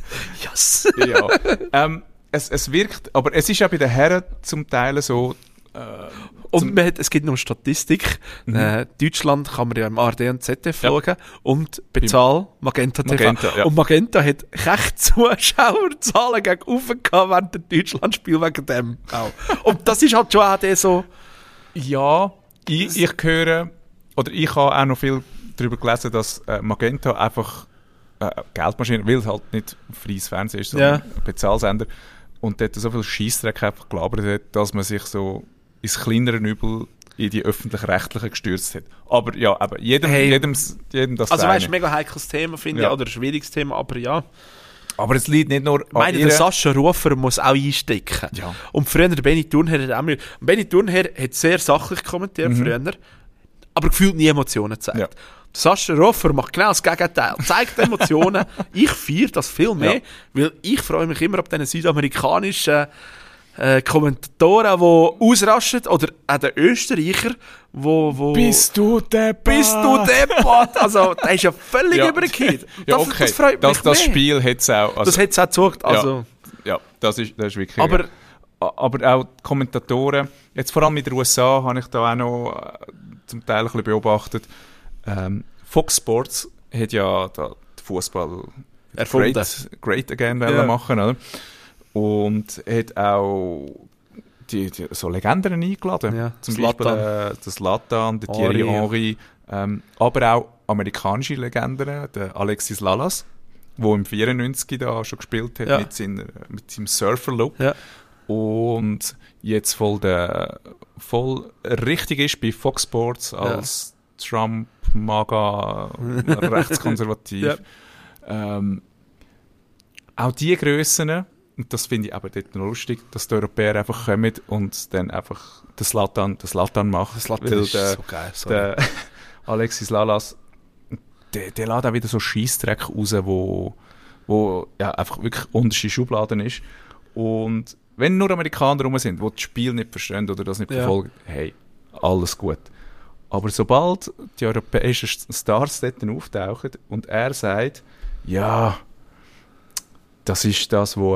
yes. ja. Es wirkt, aber es ist auch bei den Herren zum Teil so, Und es gibt noch eine Statistik. Deutschland kann man ja im ARD und ZDF schauen und bezahl Magenta TV. Magenta, Und Magenta hat echt Zuschauerzahlen gegen oben gehabt während der Deutschlandspiel wegen dem auch. Und das ist halt schon auch der so... Ja, ich höre, oder ich habe auch noch viel darüber gelesen, dass Magenta einfach Geldmaschine, weil es halt nicht freies Fernsehen ist, sondern ein Bezahlsender, und dort so viel Scheissdreck einfach gelabert hat, dass man sich so ins kleinere Übel in die öffentlich-rechtlichen gestürzt hat. Aber ja, aber jedem das Also seine. weißt du, mega heikles Thema, finde ich, oder ein schwieriges Thema, aber ja. Aber es liegt nicht nur Ich meine, der Sascha Rufer muss auch einstecken. Ja. Und früher, der Benny Thurnherr hat auch mal... Benny Thurnherr hat sehr sachlich kommentiert früher, aber gefühlt nie Emotionen gezeigt. Ja. Sascha Rufer macht genau das Gegenteil. Zeigt Emotionen. Ich feiere das viel mehr, weil ich freue mich immer auf diesen südamerikanischen Kommentatoren, die ausrasten, oder auch den Österreicher, wo Bist du deppert? Also, der ist ja völlig übergekehrt. Ja, okay. Das freut mich das mehr. Spiel hat es auch. Also, Das hat es auch gezogen. Also, ja, das ist wirklich... aber Aber auch die Kommentatoren, jetzt vor allem in den USA, habe ich da auch noch zum Teil ein bisschen beobachtet. Fox Sports hat ja da den Fußball erfunden. Great again machen, oder? Und hat auch die so Legenden eingeladen. Ja, Zum Beispiel der Zlatan, der Thierry Henry, aber auch amerikanische Legenden, der Alexis Lalas, der im 94 da schon gespielt hat mit seinem Surfer-Look. Ja. Und jetzt voll richtig ist bei Fox Sports als Trump, MAGA, rechtskonservativ. Auch die Grössen, und das finde ich aber dort noch lustig, dass die Europäer einfach kommen und dann einfach den Zlatan machen. Zlatan ist so geil, der Alexis Lalas, der lässt auch wieder so Scheissdreck raus, wo ja, einfach wirklich unterste Schubladen ist. Und wenn nur Amerikaner rum sind, die das Spiel nicht verstehen oder das nicht verfolgen, hey, alles gut. Aber sobald die europäischen Stars dort auftauchen und er sagt, ja, das ist das, wo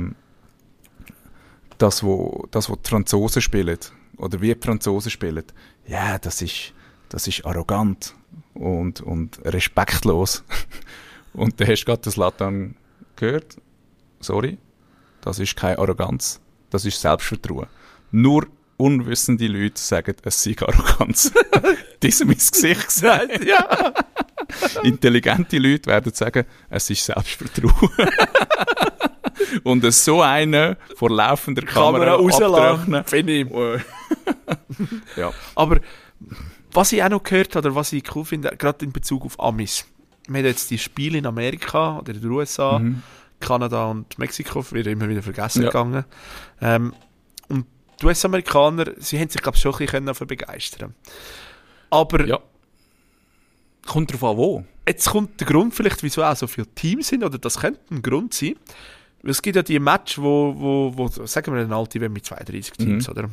die Franzosen spielen, oder wie die Franzosen spielen, ja, das ist arrogant und respektlos. Und dann hast du gerade das Zlatan gehört, sorry, das ist keine Arroganz, das ist Selbstvertrauen. Nur unwissende Leute sagen, es sei Arroganz. Diesem ins Gesicht gesagt. Ja. Intelligente Leute werden sagen, es ist Selbstvertrauen. Und so einen vor laufender Kamera rauslassen, finde ich. Ja. Aber was ich auch noch gehört habe, oder was ich cool finde, gerade in Bezug auf Amis. Wir haben jetzt die Spiele in Amerika oder in den USA, Kanada und Mexiko, wird immer wieder vergessen gegangen. Und die US-Amerikaner, sie haben sich, glaube ich, schon ein bisschen dafür begeistern. Aber kommt darauf an, wo. Jetzt kommt der Grund vielleicht, wieso auch so viele Teams sind, oder das könnte ein Grund sein. Weil es gibt ja die Match, wo sagen wir, ein alte WM mit 32 Teams, oder?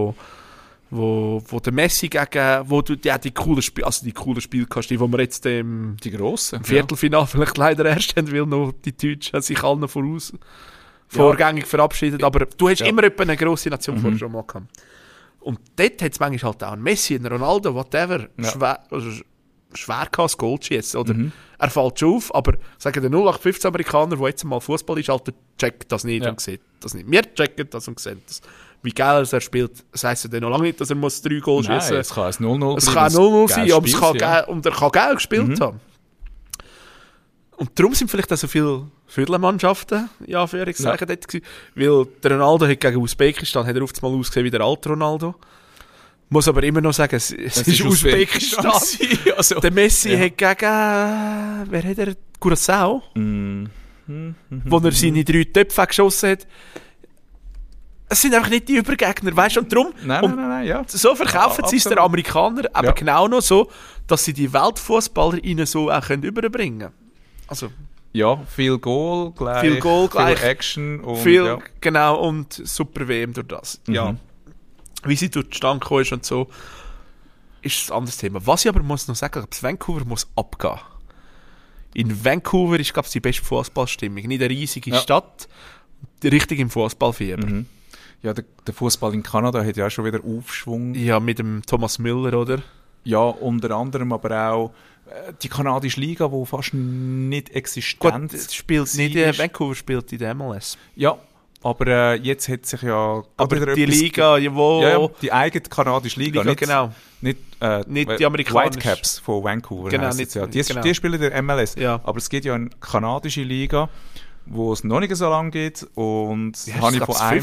Wo der Messi gegen, wo du die coolen Spiele, also die coolen Spiele kannst, die wir jetzt im Viertelfinale vielleicht leider erst haben, weil noch die Deutschen sich allen vorgängig verabschiedet, aber du hast immer eine grosse Nation vorher schon mal gehabt. Und dort hat es manchmal halt auch einen Messi, einen Ronaldo, whatever, schwer gehabt, das Goal zu schießen, oder? Er fällt schon auf, aber sagen der 0815 Amerikaner, der jetzt mal Fußball ist, halt, checkt das nicht und sieht das nicht. Wir checken das und sehen das. Wie geil er spielt, das heisst ja dann noch lange nicht, dass er 3 Goal schießen muss. Nein, es kann ein 0-0 Es kann 0-0 sein, aber es kann und er kann geil gespielt haben. Und darum sind vielleicht auch so viele Viertelmannschaften, ja, für dort gewesen, weil der Ronaldo hat gegen Usbekistan hat er oft mal ausgesehen wie der alte Ronaldo. Muss aber immer noch sagen, es ist Usbekistan. Also, der Messi hat gegen, wer hat er? Curaçao? Wo er seine 3 Töpfe geschossen hat. Es sind einfach nicht die Übergegner, weißt du? Und darum, nein, so verkaufen sie es den Amerikanern, aber genau noch so, dass sie die Weltfußballer ihnen so auch überbringen können. Also, ja, viel Goal, gleich viel Action und genau, und super WM durch das. Ja. Wie sie durch die Stand gekommen ist und so, ist ein anderes Thema. Was ich aber muss noch sagen, Vancouver muss abgehen. In Vancouver ist, glaube ich, die beste Fußballstimmung. Nicht eine riesige Stadt, richtig im Fußballfieber. Ja, der Fußball in Kanada hat ja auch schon wieder Aufschwung. Ja, mit dem Thomas Müller, oder? Ja, unter anderem aber auch die kanadische Liga, die fast nicht existent Vancouver spielt in der MLS. Ja, aber jetzt hat sich ja... Aber die Liga, ja, die eigene kanadische Liga nicht, genau. Nicht die amerikanische. Whitecaps von Vancouver. Genau, nicht, ja. genau. Die spielen der MLS. Ja. Aber es gibt ja eine kanadische Liga, wo es noch nicht so lange geht. Und ja, habe ich von einem...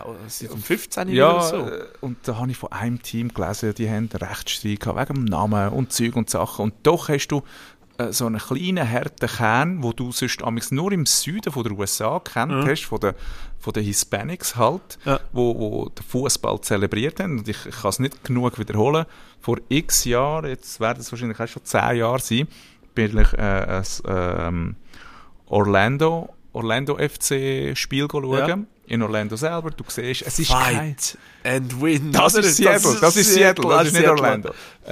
15 ja, oder so. Und da habe ich von einem Team gelesen, die haben Rechtsstreit gehabt, wegen dem Namen und Zeug und Sachen. Und doch hast du so einen kleinen, harten Kern, wo du sonst nur im Süden von der USA kennt hast, von den Hispanics halt, wo den Fußball zelebriert haben. Und ich kann es nicht genug wiederholen. Vor x Jahren, jetzt werden es wahrscheinlich auch schon 10 Jahre sein, bin ich ein Orlando FC Spiel schauen. Ja. In Orlando selber. Du siehst, es ist Fight and win. Das ist Seattle. Das ist Seattle. Das ist nicht Orlando.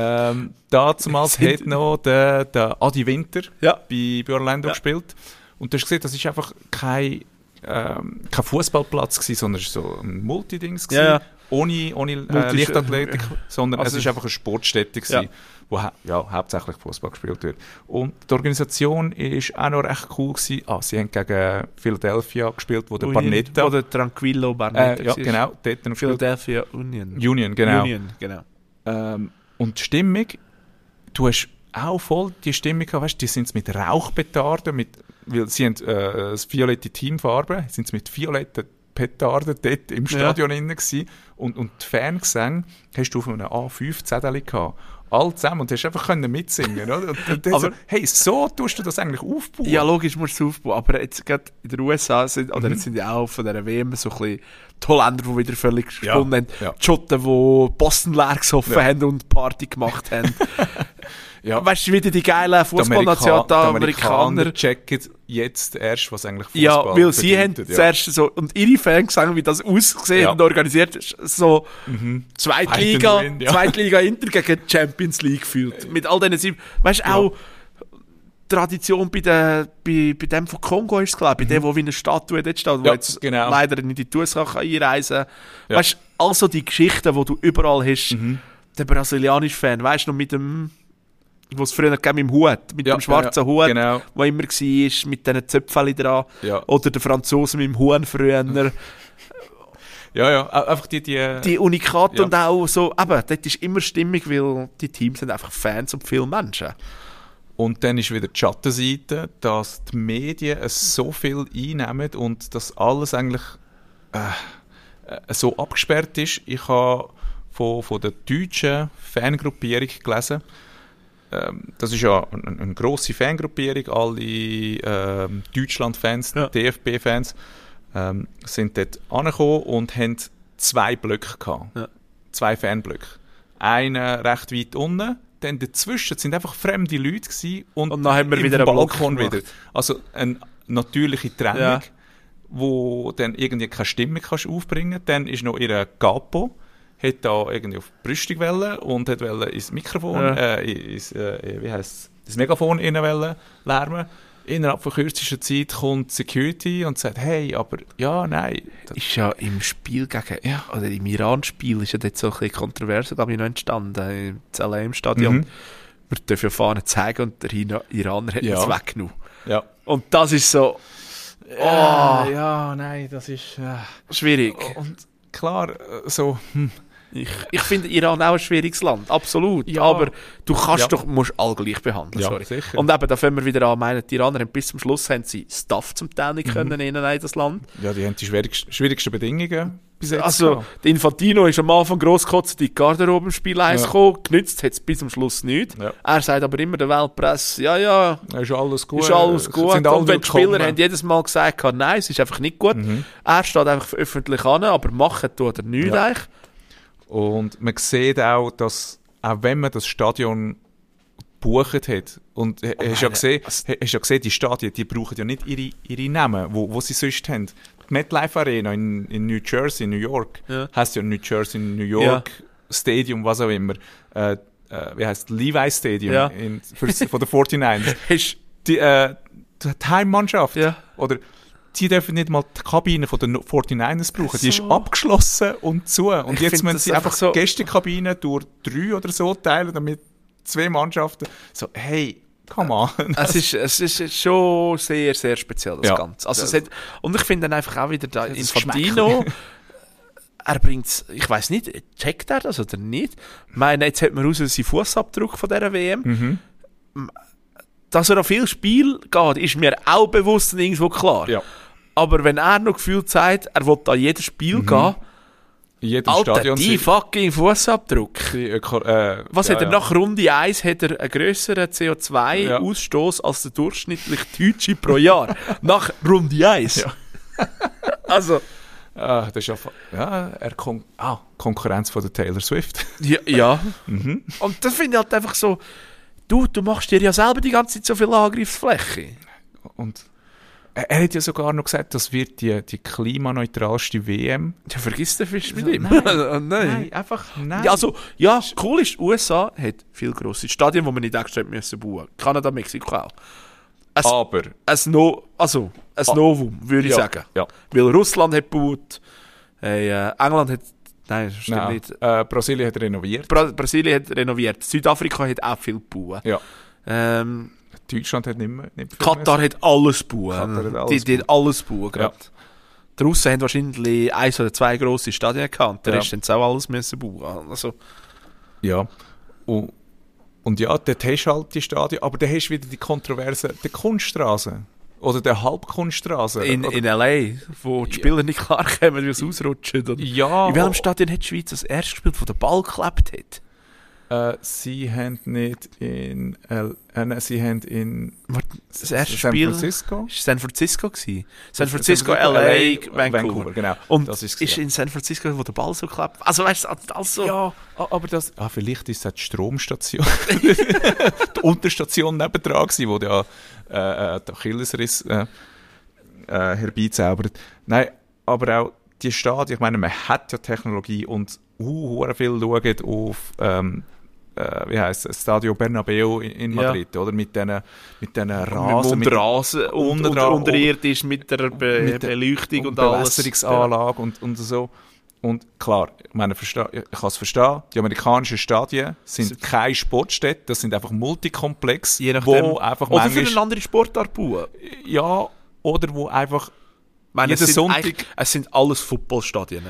Damals hat noch der Adi Winter bei Orlando gespielt. Und du hast gesehen, das ist einfach kein Fußballplatz gewesen, sondern es war so ein Multidings gewesen. Ja. Ohne Leichtathletik, sondern es war einfach eine Sportstätte gewesen, wo hauptsächlich Fußball gespielt wird. Und die Organisation war auch noch recht cool gewesen. Sie haben gegen Philadelphia gespielt, wo der Barnetta... Oder Tranquillo Barnetta. Ja, genau. Dort Philadelphia Union. Genau. Genau. Und die Stimmung, du hast auch voll die Stimmung gehabt, weißt, die sind mit Rauchpetarden, weil sie haben das violette Teamfarbe, sind mit violetten Petarden dort im Stadion innen gewesen. Und die Fangesänge hast du auf einem A5-Zettel gehabt. Alle zusammen. Und du hast einfach mitsingen können. Aber hey, so tust du das eigentlich aufbauen. Ja, logisch musst du es aufbauen. Aber jetzt gerade in den USA sind ja auch von dieser WM so ein bisschen die Holländer, die wieder völlig gesponnen haben. Ja. Die Schotten, die Boston leer gesoffen haben und Party gemacht haben. Ja. Weißt du, wieder die geilen Fußballnationen, die Amerikaner checken jetzt erst, was eigentlich Fußball bedeutet. Ja, weil sie haben zuerst so, und ihre Fans sagen, wie das ausgesehen und organisiert ist, so Zweitliga Inter gegen Champions League gefühlt. Mit all diesen, weißt du, auch Tradition bei dem von Kongo ist es, glaube ich, bei dem, wo wie eine Statue dort steht, wo jetzt leider nicht in die USA einreisen kann. Weißt du, also die Geschichten, die du überall hast, der brasilianische Fan, weißt du, noch mit dem, wo es früher gab, mit dem Hut, mit dem schwarzen Hut, der immer war, mit diesen Zöpfchen dran. Ja. Oder der Franzose mit dem Huhn früher. Ja, einfach die Unikate und auch so, aber dort ist immer stimmig, weil die Teams sind einfach Fans und viele Menschen. Und dann ist wieder die Schattenseite, dass die Medien so viel einnehmen und dass alles eigentlich so abgesperrt ist. Ich habe von der deutschen Fangruppierung gelesen. Das ist ja eine grosse Fangruppierung, alle Deutschland-Fans, DFB-Fans sind dort angekommen und haben 2 Blöcke gehabt. Ja. 2 Fanblöcke. Einen recht weit unten, dann dazwischen sind einfach fremde Leute gewesen und dann haben wir wieder einen Balkon wieder. Also eine natürliche Trennung, wo dann irgendwie keine Stimme kannst aufbringen. Dann ist noch ihr Capo, hat da irgendwie auf die Brüstung wollen und hat ins Mikrofon, ins Megafon lärmen. Innerhalb von kürzester Zeit kommt Security und sagt, hey, aber ja, nein. Ist ja im Spiel oder im Iran-Spiel ist ja dort so ein bisschen kontrovers, glaube ich, noch entstanden, im ZLM-Stadion. Wir dürfen ja Fahnen zeigen und der Iraner hat es weggenommen. Ja. Und das ist so, ja, nein, das ist schwierig. Und klar, so... Ich finde Iran auch ein schwieriges Land, absolut. Ja. Aber du musst alle gleich behandeln. Ja, sicher. Und eben, da fangen wir wieder an, meinen, die Iraner haben bis zum Schluss haben sie Stuff zum Teil nicht können in das Land. Ja, die haben die schwierigsten Bedingungen bis jetzt. Also, der Infantino ist am Anfang grossgekotzt in die Garderobe im Spiel 1 gekommen, genützt hat es bis zum Schluss nicht. Ja. Er sagt aber immer der Weltpresse, ist alles gut. Ist alles gut. Und wenn die Spieler haben jedes Mal gesagt, nein, es ist einfach nicht gut. Er steht einfach öffentlich an, aber machen tut er nichts eigentlich. Und man sieht auch, dass, auch wenn man das Stadion gebucht hat, und hast ja gesehen, die Stadien, die brauchen ja nicht ihre Namen, wo sie sonst haben. Die MetLife Arena in New Jersey, New York, heisst ja New Jersey, New York Stadium, was auch immer. Wie heisst Levi Stadium von der 49ers. Die Heimmannschaft. Ja. Oder die dürfen nicht mal die Kabine von den 49ers brauchen. Die ist abgeschlossen und zu. Und Ich jetzt find müssen das sie einfach so- Gästekabine durch 3 oder so teilen, damit 2 Mannschaften... So, hey, come on. Es ist schon sehr, sehr speziell, das Ja. Ganze. Also, und ich finde dann einfach auch wieder da ist Infantino, er bringt ich weiss nicht, checkt er das oder nicht? Ich meine, jetzt hat man raus seinen Fußabdruck von dieser WM. Dass er an viel Spiel geht, ist mir auch bewusst und irgendwo klar. Ja. Aber wenn er noch gefühlt sagt, er will an jedes Spiel gehen, In jedem Alter, Stadion die fucking Fußabdruck. Was hat er nach Runde 1? Hat er einen grösseren CO2-Ausstoß als der durchschnittliche Deutsche pro Jahr. Nach Runde 1. Ja. Also, Das ist Konkurrenz von der Taylor Swift. ja. Und das finde ich halt einfach so, du machst dir ja selber die ganze Zeit so viel Angriffsfläche. Und er hat ja sogar noch gesagt, das wird die klimaneutralste WM. Ja, vergiss den Fisch mit Ja, ihm. nein. Nein. Einfach nein. Ja, also, ja, cool ist, die USA hat viel grosse Stadien, die man nicht extra müssen bauen. Kanada, Mexiko auch. Aber Ein Novum, würde ich sagen. Ja. Weil Russland hat gebaut, England hat, nein, das stimmt Nein, nicht. Brasilien hat renoviert. Brasilien hat renoviert, Südafrika hat auch viel gebaut. Ja. Ähm, Deutschland hat nicht viel Katar hat alles gebaut. Katar hat alles Die hat alles gebaut. Ja. Die Russen haben wahrscheinlich 1 oder 2 grosse Stadien gehabt. Der Rest haben sie auch alles müssen bauen. Also, Ja. Und ja, dort hast du halt die Stadien, aber dann hast du wieder die Kontroverse, der Kunststraße. Oder der Halbkunststraße. in L.A., wo die Spieler nicht klarkommen, wie es ausrutschen. Oder Ja. in welchem Stadion hat die Schweiz das erste gespielt, wo der Ball geklebt hat? Sie haben nicht sie haben in Das erste San Spiel Francisco. ist San Francisco gewesen. San Francisco, L.A., Vancouver. Genau. Und das ist ja. in San Francisco, wo der Ball so klappt. Also weißt du, also... Ja, aber das... vielleicht ist es die Stromstation. Die Unterstation nebendran gewesen, wo der Achillesriss herbeizaubert. Nein, aber auch die Stadien, ich meine, man hat ja Technologie und viel schauen auf wie heisst es, Stadio Bernabeu in Madrid, oder? Mit diesen Rasen. Mit Rasen und unterirdisch mit der Beleuchtung und alles. Bewässerungsanlage und so. Und klar, ich meine, ich kann es verstehen, die amerikanischen Stadien sind keine Sportstätte, das sind einfach Multikomplexe, Je nachdem. wo einfach Oder für manchmal... eine andere Sportart bauen. Ja, oder wo einfach... Ich meine, jeden Sonntag... Es sind alles Footballstadien.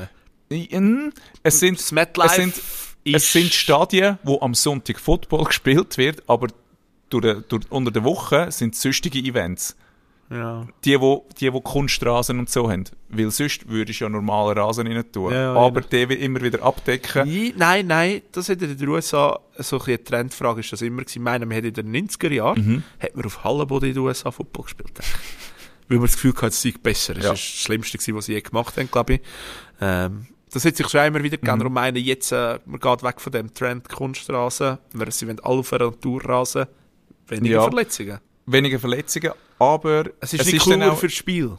Es sind Das MetLife es sind Stadien, wo am Sonntag Football gespielt wird, aber unter der Woche sind sonstige Events. Ja. Die Kunststraßen und so haben. Weil sonst würdest du ja normalen Rasen rein tun. Ja, aber die will immer wieder abdecken. Nein, das hat in den USA so ein eine Trendfrage, ist das immer gewesen. Ich meine, man hat in den 90er Jahren hat man auf Hallenboden in den USA Football gespielt. Weil man das Gefühl hatte, es sei besser. Das war das Schlimmste, was sie je gemacht haben, glaube ich. Das hat sich schon immer wieder gegeben. Darum meine ich jetzt, man geht weg von dem Trend Kunststraßen. Sie wollen alle auf einer Naturrasen. Weniger Verletzungen. Weniger Verletzungen, aber es ist nicht cooler für das Spiel.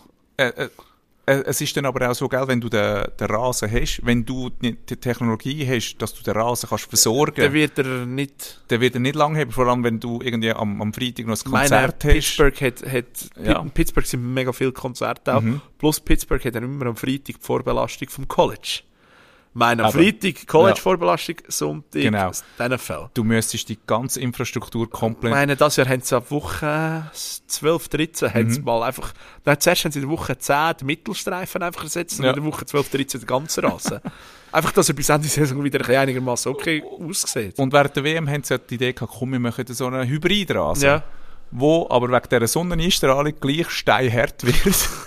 Es ist dann aber auch so, gell, wenn du den Rasen hast, wenn du die Technologie hast, dass du den Rasen kannst versorgen, dann wird er nicht lang haben, vor allem wenn du irgendwie am Freitag noch ein Konzert hast. Pittsburgh sind mega viele Konzerte auch. Plus Pittsburgh hat dann immer am Freitag die Vorbelastung vom College. Am Freitag College-Vorbelastung, Sonntag NFL. Du müsstest die ganze Infrastruktur komplett... Das Jahr haben sie ab Woche 12, 13 haben sie mal einfach... Zuerst haben sie in der Woche 10 den Mittelstreifen einfach ersetzt und in der Woche 12, 13 den ganzen Rasen. Einfach, dass er bis Ende der Saison wieder einigermaßen okay aussieht. Und während der WM haben sie die Idee gehabt, komm, wir machen so einen Hybridrasen. Ja. Wo aber wegen dieser Sonneneinstrahlung gleich steinhart wird.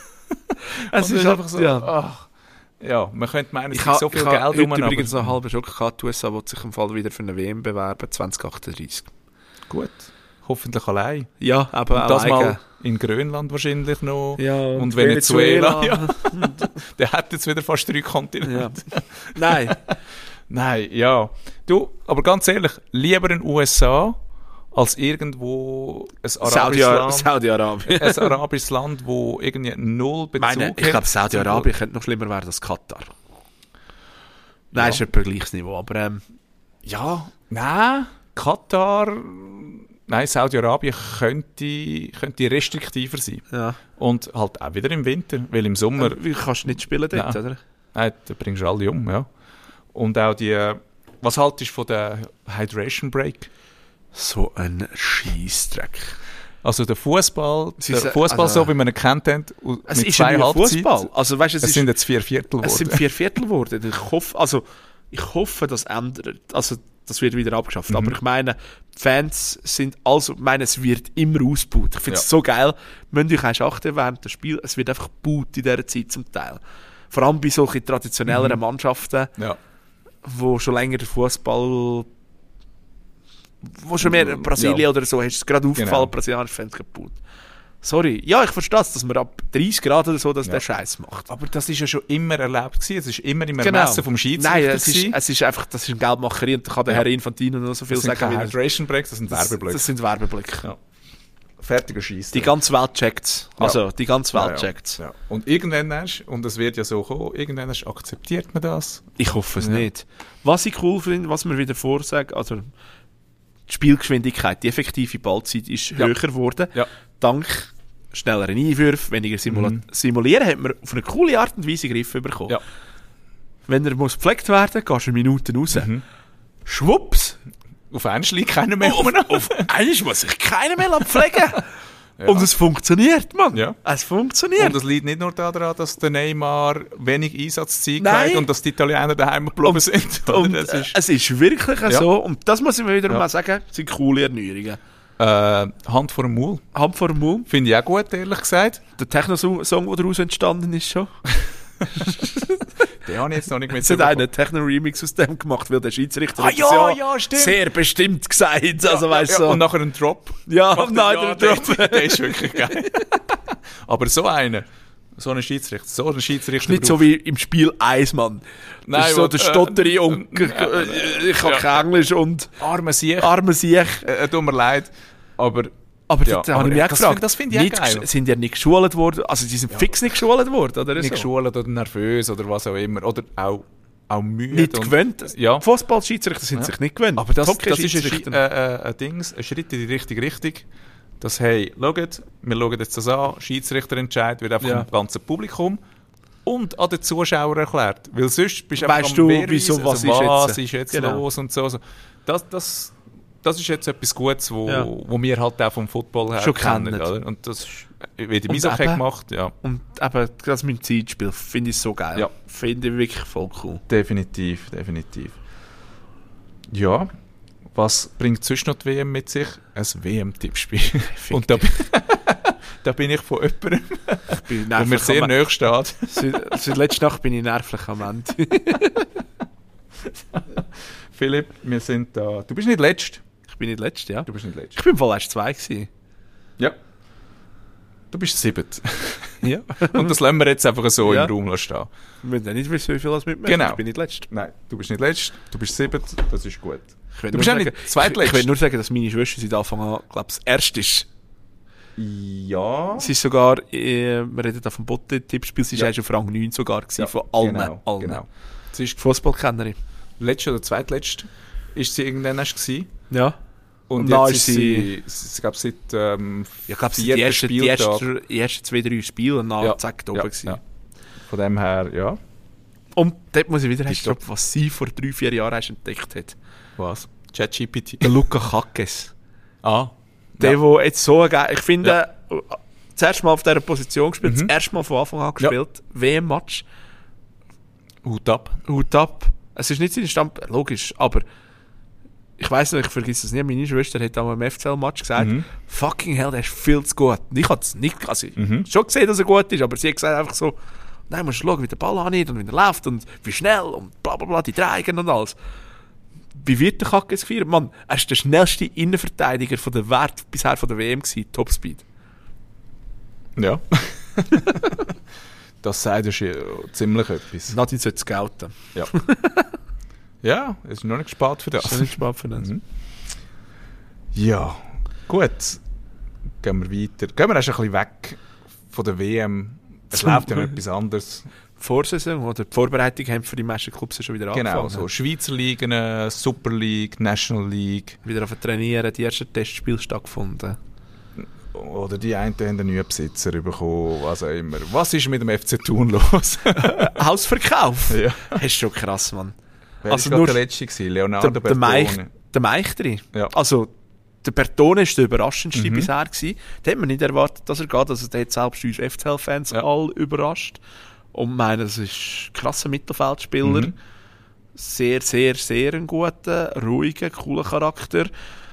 Es ist einfach so... Ja, man könnte meinen, es ist so viel Geld rum. Ich habe übrigens noch einen halben Schock gehabt. Die USA will sich im Fall wieder für eine WM bewerben, 2038. Gut. Hoffentlich allein. Ja, aber und das mal in Grönland wahrscheinlich noch. Ja, und Venezuela. Ja. Der hat jetzt wieder fast 3 Kontinente. Ja. Nein. Nein, ja. Du, aber ganz ehrlich, lieber in den USA als irgendwo ein Saudi-Arabien. Ein arabisches Land, wo irgendwie null Bezug hat. Ich glaube, Saudi-Arabien könnte noch schlimmer werden als Katar. Nein, ist ein Vergleichsniveau, aber... Ja, nein, Katar... nein, Saudi-Arabien könnte restriktiver sein. Ja. Und halt auch wieder im Winter, weil im Sommer... Wie kannst du nicht spielen dort, oder? Nein, da bringst du alle um, ja. Und auch was haltest du von der Hydration Break? So ein Scheissdreck. Also der Fußball, also, so wie man ihn kennt, es mit ist 2 ja Halbzeiten. Fußball. Also, weißt, Es sind jetzt 4 Viertel Es sind geworden. 4 Viertel geworden. Ich hoffe, das ändert. Also, das wird wieder abgeschafft. Aber ich meine, die Fans sind, es wird immer ausgebaut. Ich finde es so geil. Müsst ihr euch achten während des Spiels, es wird einfach gebaut in dieser Zeit zum Teil. Vor allem bei solchen traditionelleren Mannschaften, Ja. wo schon länger der Fußball, wo schon mehr Brasilien oder so, hast du es gerade aufgefallen, brasilianische Fans gebaut. Sorry. Ja, ich verstehe es, dass man ab 30 Grad oder so, dass der Scheiß macht. Aber das ist ja schon immer erlebt gewesen. Es ist immer im Ermessen vom Schiedsrichter. Nein, gewesen. es ist einfach, das ist eine Geldmacherei und da kann der Herr Infantino noch so viel Das sind sagen. keine Hydration Breaks, das sind Werbeblöcke. Das sind Werbeblöcke. Ja. Fertiger Scheiss. Die ganze Welt checkt's. Also, die ganze Welt Ja. checkt's. Ja. Und irgendwann und es wird ja so kommen, irgendwann akzeptiert man das. Ich hoffe es nicht. Was ich cool finde, was mir wieder vorsage, also die Spielgeschwindigkeit, die effektive Ballzeit ist höher geworden. Ja. Dank schnelleren Einwürfen, weniger Simulieren, hat man auf eine coole Art und Weise Griffe bekommen. Ja. Wenn er muss gepflegt werden, gehst du Minuten raus. Schwupps! Auf einen liegt keiner mehr rum. Auf einmal muss sich keiner mehr pflegen. Und es funktioniert, Mann. Ja. Es funktioniert. Und es liegt nicht nur daran, dass der Neymar wenig Einsatzzeit Nein. hat und dass die Italiener daheim geblieben sind. Und Das ist, es ist wirklich Ja. so. Und das muss ich mir wiederum Ja. mal sagen, sind coole Erneuerungen. Hand vor dem Maul. Hand vor dem Mund. Finde ich auch gut, ehrlich gesagt. Der Techno-Song, der daraus entstanden ist schon. Den habe ich jetzt noch nicht Es hat einen Techno-Remix aus dem gemacht, weil der Schiedsrichter hat das ja, stimmt. sehr bestimmt gesagt. Also, weißt du, Und so. nachher ein Drop. Ja, Macht nein, er, der der, Drop. der ist wirklich geil. Aber so einen Schiedsrichter Nicht so wie im Spiel 1, Mann. Nein, das ist so wo- der Stottery und ich kann kein Englisch und arme Sieg. arme Sieg. Tut mir leid. Aber Aber Ja, da habe ich mich auch gefragt, das finde ich nicht auch geil. sind ja nicht geschult worden, also die sind fix nicht geschult worden, oder nicht so? geschult oder nervös oder was auch immer. Oder auch müde. Nicht und- gewöhnt. Ja. Fußball-Schiedsrichter sind Ja. sich nicht gewöhnt. Aber das ist Top-Schiedsrichter. ein Schritt in die richtige Richtung. Dass, hey, schaut, wir schauen jetzt das an, Schiedsrichterentscheid wird einfach Ja. im ganzen Publikum und an den Zuschauern erklärt. Weil sonst bist du Weißt einfach am du, Wehrweisen, wieso, was ist was jetzt? ist jetzt Genau. los und so. Das ist jetzt etwas Gutes, wo wir halt auch vom Football her Schon kennen. kennen. Oder? Und das wird im Und Eishockey eben- gemacht, ja. Und eben, das mit dem Zeitspiel finde ich so geil. Ja. Finde ich wirklich voll cool. Definitiv. Ja, was bringt sonst noch die WM mit sich? Ein WM-Tippspiel. Und da bin ich von jemandem, Ich bin der mir nervlich sehr am nahe steht. Seit letzter Nacht bin ich nervlich am Ende. Philipp, wir sind da. Du bist nicht letzt. Ich bin nicht letzt, ja. Du bist nicht letzt. Ich bin voll erst 2 gewesen. Ja. Du bist 7. Ja. Und das lassen wir jetzt einfach so Ja. im Raum stehen. Wir müssen ja nicht wissen, wie viel das mitmacht. Genau. Ich bin nicht letzt. Nein, du bist nicht letzt. Du bist 7. Das ist gut. Ich will Du nur bist auch sagen- nicht zweitletzt. Ich will nur sagen, dass meine Schwester seit Anfang an, glaube ich, das erste ist. Ja. Sie ist sogar, wir reden da vom Botte-Tippspiel, sie Ja. war schon auf Rang 9 sogar gewesen, von allen. allen. Genau. Sie ist Fußballkennerin. letzt oder zweitletzt ist sie irgendwann erst gewesen. Ja. Und Und dann jetzt ist ist sie- ich glaube, seit Ich glaube, die vierten ersten Spieltag. die ersten 2-3 Spiele und dann Ja, zack, da oben gewesen. ja. Von dem her, ja. Und dort muss ich wieder Tipptopp. sagen, was sie vor 3-4 Jahren erst entdeckt hat. Was? ChatGPT. Der Luca Kackes. Ah. Der jetzt so geil, ich finde, das erste Mal auf dieser Position gespielt, das erste Mal von Anfang an gespielt, WM-Match, Hut ab. Hut ab. Es ist nicht seine logisch, aber ich weiss noch, ich vergesse es nie, meine Schwester hat auch im FCL-Match gesagt, fucking hell, der ist viel zu gut. Und ich hatte es nicht, also schon gesehen, dass er gut ist, aber sie hat gesagt einfach so, nein, musst du schauen, wie der Ball angeht und wie er läuft und wie schnell und bla bla bla, die Dreigen und alles. Wie wird der Kacke gefeiert? Mann, er ist der schnellste Innenverteidiger von der Welt bisher von der WM gewesen, Topspeed. Ja. Das sagt ja ziemlich etwas. Nadine sollte scouten. Ja. Ja, es ist noch nicht spät für Das ist das. nicht spannend für uns. Ja, gut. Gehen wir weiter. Gehen wir erst ein bisschen weg von der WM. Es Zum- läuft ja noch etwas anderes. Vorsaison oder die Vorbereitung haben für die meisten Clubs schon wieder Genau, angefangen. so Schweizer Ligen, Super League, National League. Wieder auf trainieren, die ersten Testspiele stattgefunden. Oder die einen haben einen neuen Besitzer bekommen, was auch immer. Was ist mit dem FC Thun los? Ausverkauf? Ja. Das ist schon krass, Mann. Wer Also war nur der Letzte gewesen? Leonardo Bertone. Der Meichtri. Ja. Also, der Bertone war der überraschendste Mhm. bisher gewesen. Da hat man nicht erwartet, dass er geht. Also, der hat selbst uns FCL-Fans alle überrascht. Und ich meine, das ist ein krasser Mittelfeldspieler. Mhm. Sehr, sehr, sehr ein guter, ruhiger, cooler Charakter.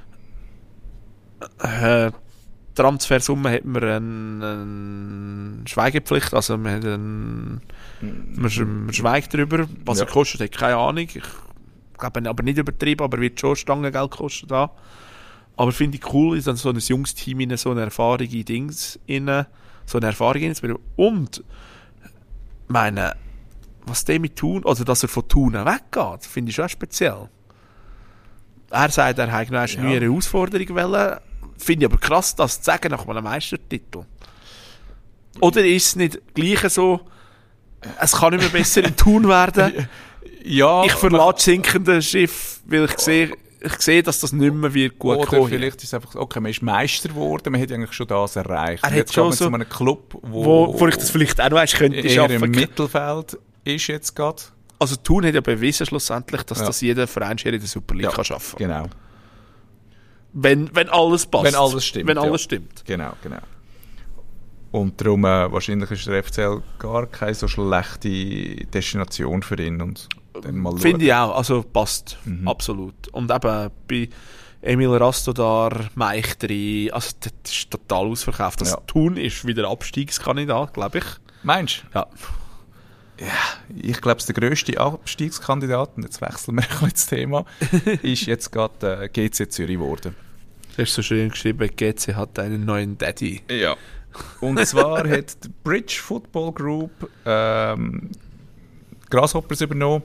Transfersumme hat man eine Schweigepflicht, also man schweigt darüber, was er kostet, hat keine Ahnung. Ich glaube aber nicht übertrieben, aber wird schon Stangengeld kosten da. Aber finde ich cool, ist dann so ein junges Team in so eine Erfahrung in Dings so eine Erfahrung in und meine, was die mit tun, also dass er von Thun weggeht, finde ich schon speziell. Er sagt, er hätte noch eine neue Herausforderung wollen. Finde ich aber krass, das zu sagen nach einem Meistertitel. Oder ist es nicht gleich so, es kann nicht mehr besser in Thun werden? Ja, Ich verlasse das sinkende Schiff, weil ich sehe, dass das nicht mehr wird gut oder kommen. vielleicht ist es einfach so, okay, man ist Meister geworden, man hat eigentlich schon das erreicht. Er Und hat jetzt schon geht man so- zu einem Club, wo ich das vielleicht auch noch könnte eher schaffen. im Mittelfeld ist jetzt gerade. Also Thun hat ja bewiesen schlussendlich, dass Ja. das jeder Verein in der Super League Ja, kann schaffen. Genau. Wenn alles passt. Wenn alles stimmt, Wenn ja. alles stimmt. Genau. Und darum, wahrscheinlich ist der FCL gar keine so schlechte Destination für ihn. Und dann mal Finde ich auch, also passt, absolut. Und eben bei Emil Rastodar, Meichtri, also das ist total ausverkauft. Das Ja. Thun ist wieder Abstiegskandidat, glaube ich. Meinst Ja. du? Ich glaube, der grösste Abstiegskandidat, und jetzt wechseln wir das Thema, ist jetzt gerade GC Zürich geworden. Du hast so schön geschrieben, GC hat einen neuen Daddy. Ja. Und zwar hat die Bridge Football Group Grasshoppers übernommen.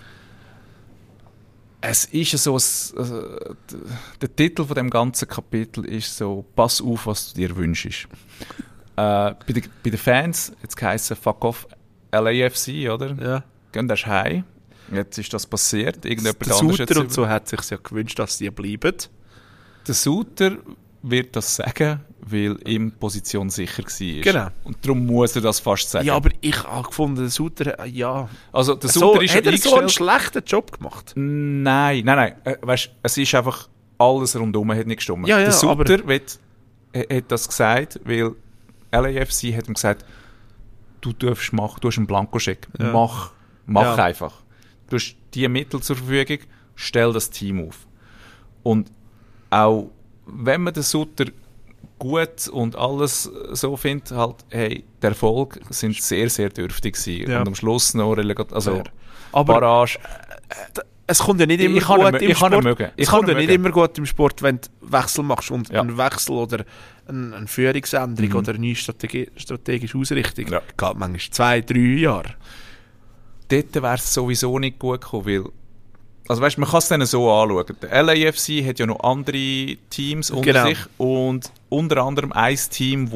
Es ist so, der Titel von dem ganzen Kapitel ist so, pass auf, was du dir wünschst. Bei den Fans hat es geheißen, fuck off LAFC, oder? Ja. Gehen das heim. Jetzt ist das passiert. Irgendjemand Der anderes Suter jetzt und so hat sich ja gewünscht, dass die bleiben. Der Suter wird das sagen, weil ihm Position sicher war. Genau. Und darum muss er das fast sagen. Ja, aber ich habe gefunden, der Suter, ja... Also der So, Suter ist hat er so einen eingestellt. schlechten Job gemacht? Nein. Weißt, es ist einfach alles rundum hat nicht gestimmt. Ja, der Suter aber- hat das gesagt, weil LAFC hat ihm gesagt, du darfst machen, du hast einen Blankoscheck. Ja. Mach Ja. einfach. Du hast die Mittel zur Verfügung, stell das Team auf. Und auch wenn man den Sutter gut und alles so findet, halt, hey, der Erfolg sind sehr, sehr dürftig gewesen. Ja. Und am Schluss noch also Fair. Aber Barrage. es kommt ja nicht immer Ich kann gut ihn im ich kann ihn Sport. mögen. Ich Es kann kommt ihn ja nicht mögen. immer gut im Sport, wenn du Wechsel machst und Ja. ein Wechsel oder eine Führungsänderung oder eine neue strategische Ausrichtung. Ja. Geht manchmal 2-3 Jahre. Dort wäre es sowieso nicht gut gekommen, weil, also weißt, man kann es dann so anschauen. Der LAFC hat ja noch andere Teams unter Genau. sich und unter anderem ein Team,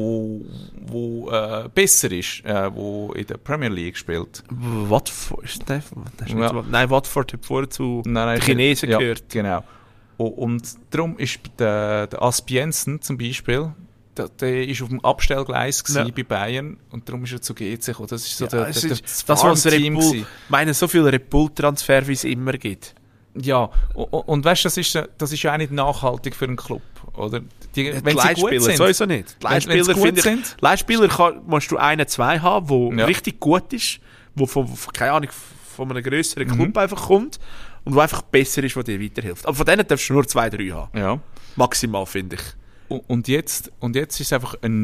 wo besser ist, wo in der Premier League spielt. Watford ist das? Ja. Nein, Watford hat vorher zu Nein, den Chinesen ja, gehört. Genau. Und darum ist der Aspiensen zum Beispiel, der ist auf dem Abstellgleis Ja. bei Bayern und darum ist er zu GC gekommen. Das ist so Ja, es ist das das, was Red Farmteam Bull... gewesen. Ich meine, so viele Red Bull-Transfer, wie es immer gibt. Ja, und weißt du, das ist ja auch nicht nachhaltig für einen Club, oder? Die Wenn sie gut Leihspieler sind. sowieso nicht. Die Wenn sie Leihspieler, gut finde ich, sind. Leihspieler musst du 1, 2 haben, wo Ja. richtig gut ist, wo von keine Ahnung, von einem grösseren Mhm. Club einfach kommt und wo einfach besser ist, wo dir weiterhilft. Aber von denen darfst du nur 2, 3 haben. Ja. Maximal, finde ich. Und jetzt ist es einfach eine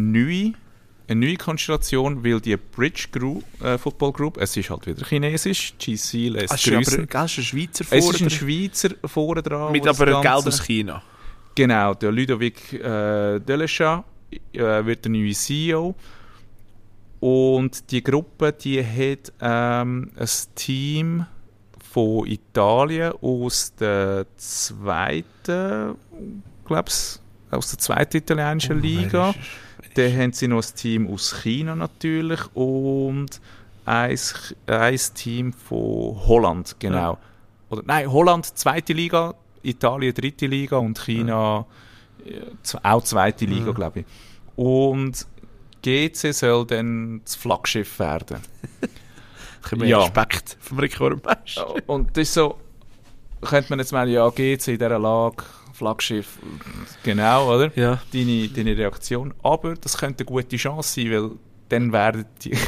neue Konstellation, weil die Bridge Group, Football Group, es ist halt wieder chinesisch, GC lässt Es ist aber grüßen. gell, es ist ein Schweizer Es ist ein Vorder- Schweizer vorne dran. mit wo das aber Geld Ganze- aus China. Genau, der Ludovic Delechat wird der neue CEO. Und die Gruppe, die hat ein Team von Italien aus der zweiten, glaub's, aus der zweiten italienischen Liga. Dann haben sie noch ein Team aus China natürlich und ein Team von Holland, genau. Ja. Oder, nein, Holland 2. Liga, Italien 3. Liga und China auch 2. Liga, glaube ich. Und GC soll dann das Flaggschiff werden. Ja. Respekt vom Rekordmeister. Und das ist so, könnte man jetzt meinen, ja, GC in dieser Lage, Flaggschiff, genau, oder? Ja. Deine Reaktion. Aber das könnte eine gute Chance sein, weil dann werden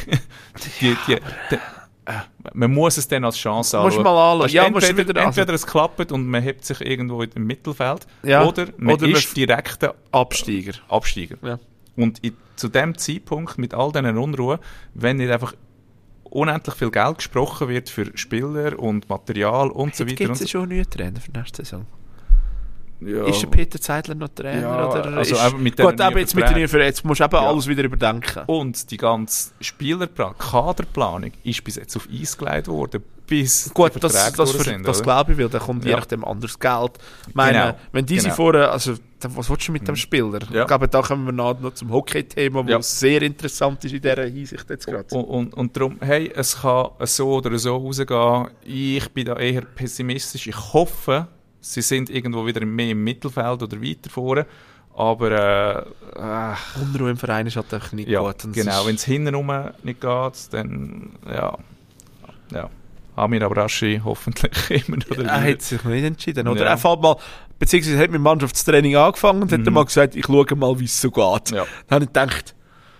man muss es dann als Chance anschauen. Muss mal anschauen. Ja, entweder es klappt und man hebt sich irgendwo im Mittelfeld, ja. oder man ist direkt der Absteiger. Ja. Und zu dem Zeitpunkt, mit all diesen Unruhen, wenn nicht einfach unendlich viel Geld gesprochen wird für Spieler und Material und so weiter. Gibt es schon neue Trainer für nächste Saison? Ja. Ist der Peter Zeidler noch Trainer? Ja, oder also gut, aber jetzt mit jetzt musst du eben alles wieder überdenken. Und die ganze Kaderplanung ist bis jetzt auf Eis gelegt worden. Bis gut, das glaube ich, weil da kommt je nachdem anderes Geld. Ich meine, wenn diese vorher, also was willst du mit dem Spieler? Ja. Ich glaube, da kommen wir noch zum Hockey-Thema, das sehr interessant ist in dieser Hinsicht jetzt gerade. Und darum, hey, es kann so oder so rausgehen. Ich bin da eher pessimistisch. Ich hoffe, sie sind irgendwo wieder mehr im Mittelfeld oder weiter vorne. Aber Unruhe im Verein ist halt einfach nicht gut. Und genau, wenn es hintenrum nicht geht, dann ja. Amir Abrashi hoffentlich immer noch. Er hat sich noch nicht entschieden. Oder er fährt mal, beziehungsweise hat mit dem Mannschaftstraining angefangen und hat dann mal gesagt, ich schaue mal, wie es so geht. Ja. Dann habe ich gedacht,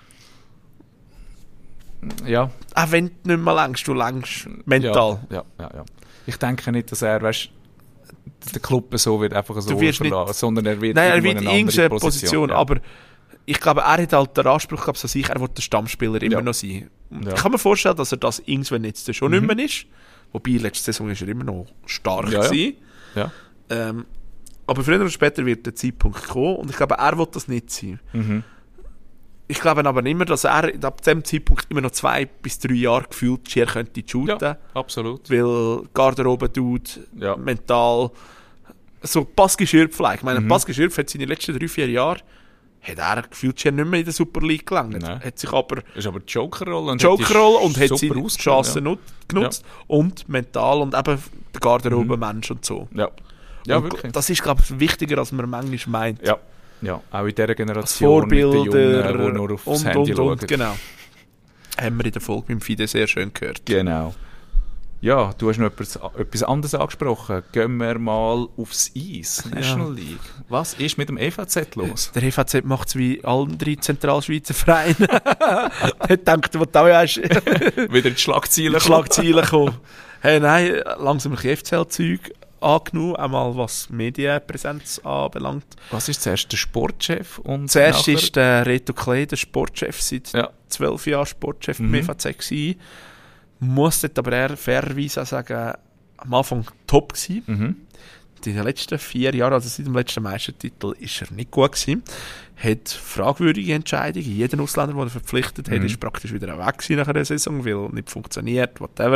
ja. Auch wenn du nicht mehr längst, du längst mental. Ja. Ich denke nicht, dass er, weißt, der Club so wird einfach so verlassen, sondern er wird in eine andere Position. Ja. Aber ich glaube, er hat halt den Anspruch gehabt, dass er wird der Stammspieler immer noch sein. Ja. Ich kann mir vorstellen, dass er das irgendwann jetzt schon nicht mehr ist. Wobei, letzte Saison ist er immer noch stark gewesen. Ja. Aber früher oder später wird der Zeitpunkt kommen und ich glaube, er will das nicht sein. Ich glaube aber immer, dass er ab diesem Zeitpunkt immer noch 2 bis 3 Jahre gefühlt Schier könnte shooten. Ja, absolut. Weil Garderobe tut, mental, so Passgeschirrpflege. Ich meine, Passgeschirp hat seine letzten 3-4 Jahre hat er gefühlt schon nicht mehr in der Super League gelangt. Hat sich aber ist aber die Joker-Rolle und hat seine Chancen genutzt und mental und eben der Garderobe-Mensch und so. Ja, wirklich. Das ist, glaube ich, wichtiger, als man manchmal meint. Ja, auch in dieser Generation mit den Jungen, die nur aufs Handy schauen. Genau. Haben wir in der Folge beim Fide sehr schön gehört. Genau. Ja, du hast noch etwas anderes angesprochen. Gehen wir mal aufs Eis, National League. Was ist mit dem EVZ los? Der EVZ macht es wie andere Zentralschweizer Vereine. Ich dachte, wo du auch hast. Wieder in die Schlagzeilen kommen. Hey, nein, langsam ein FCL-Zeug angenommen, einmal was Medienpräsenz anbelangt. Was ist zuerst der Sportchef? Zuerst ist der Reto Klee, der Sportchef, seit 12 Jahren Sportchef beim EVZ gewesen. Muss dort aber fairerweise auch sagen, am Anfang top gewesen. In den letzten 4 Jahren, also seit dem letzten Meistertitel, ist er nicht gut gewesen. Hat fragwürdige Entscheidungen. Jeder Ausländer, den er verpflichtet hat, ist praktisch wieder weg gewesen nach einer Saison, weil nicht funktioniert, whatever.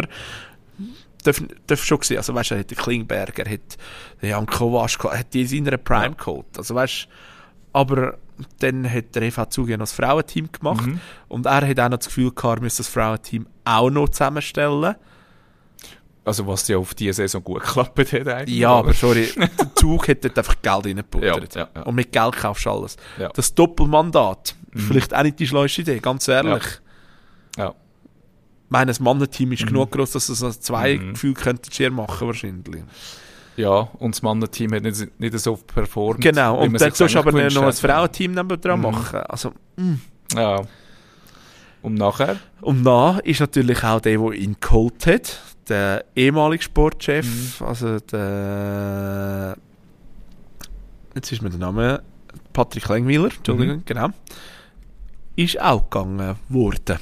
Darf schon gewesen. Also weißt du, er hat den Klingberger, er hat den Jan Kovac, hat die in seiner Prime geholt. Also weißt, aber dann hat der EV zugegeben noch das Frauenteam gemacht und er hat auch noch das Gefühl gehabt, er müsse das Frauenteam auch noch zusammenstellen. Also was ja auf diese Saison gut geklappt hat eigentlich. Ja, aber sorry, der Zug hat dort einfach Geld reingebuttert. Ja. Und mit Geld kaufst du alles. Ja. Das Doppelmandat, vielleicht auch nicht die schlauste Idee, ganz ehrlich. Ja. Ich meine, das Mannenteam ist genug groß, dass es das 2 Gefühle könnte machen wahrscheinlich. Ja, und das Mannenteam hat nicht so performt. Genau, und dann sollst du aber noch ein Frauenteam nebendran machen. Also, ja. Und nachher? Und dann ist natürlich auch der ihn geholt hat, der ehemalige Sportchef, also der, jetzt ist mir der Name, Patrick Lengweiler, Entschuldigung, genau, ist auch gegangen worden,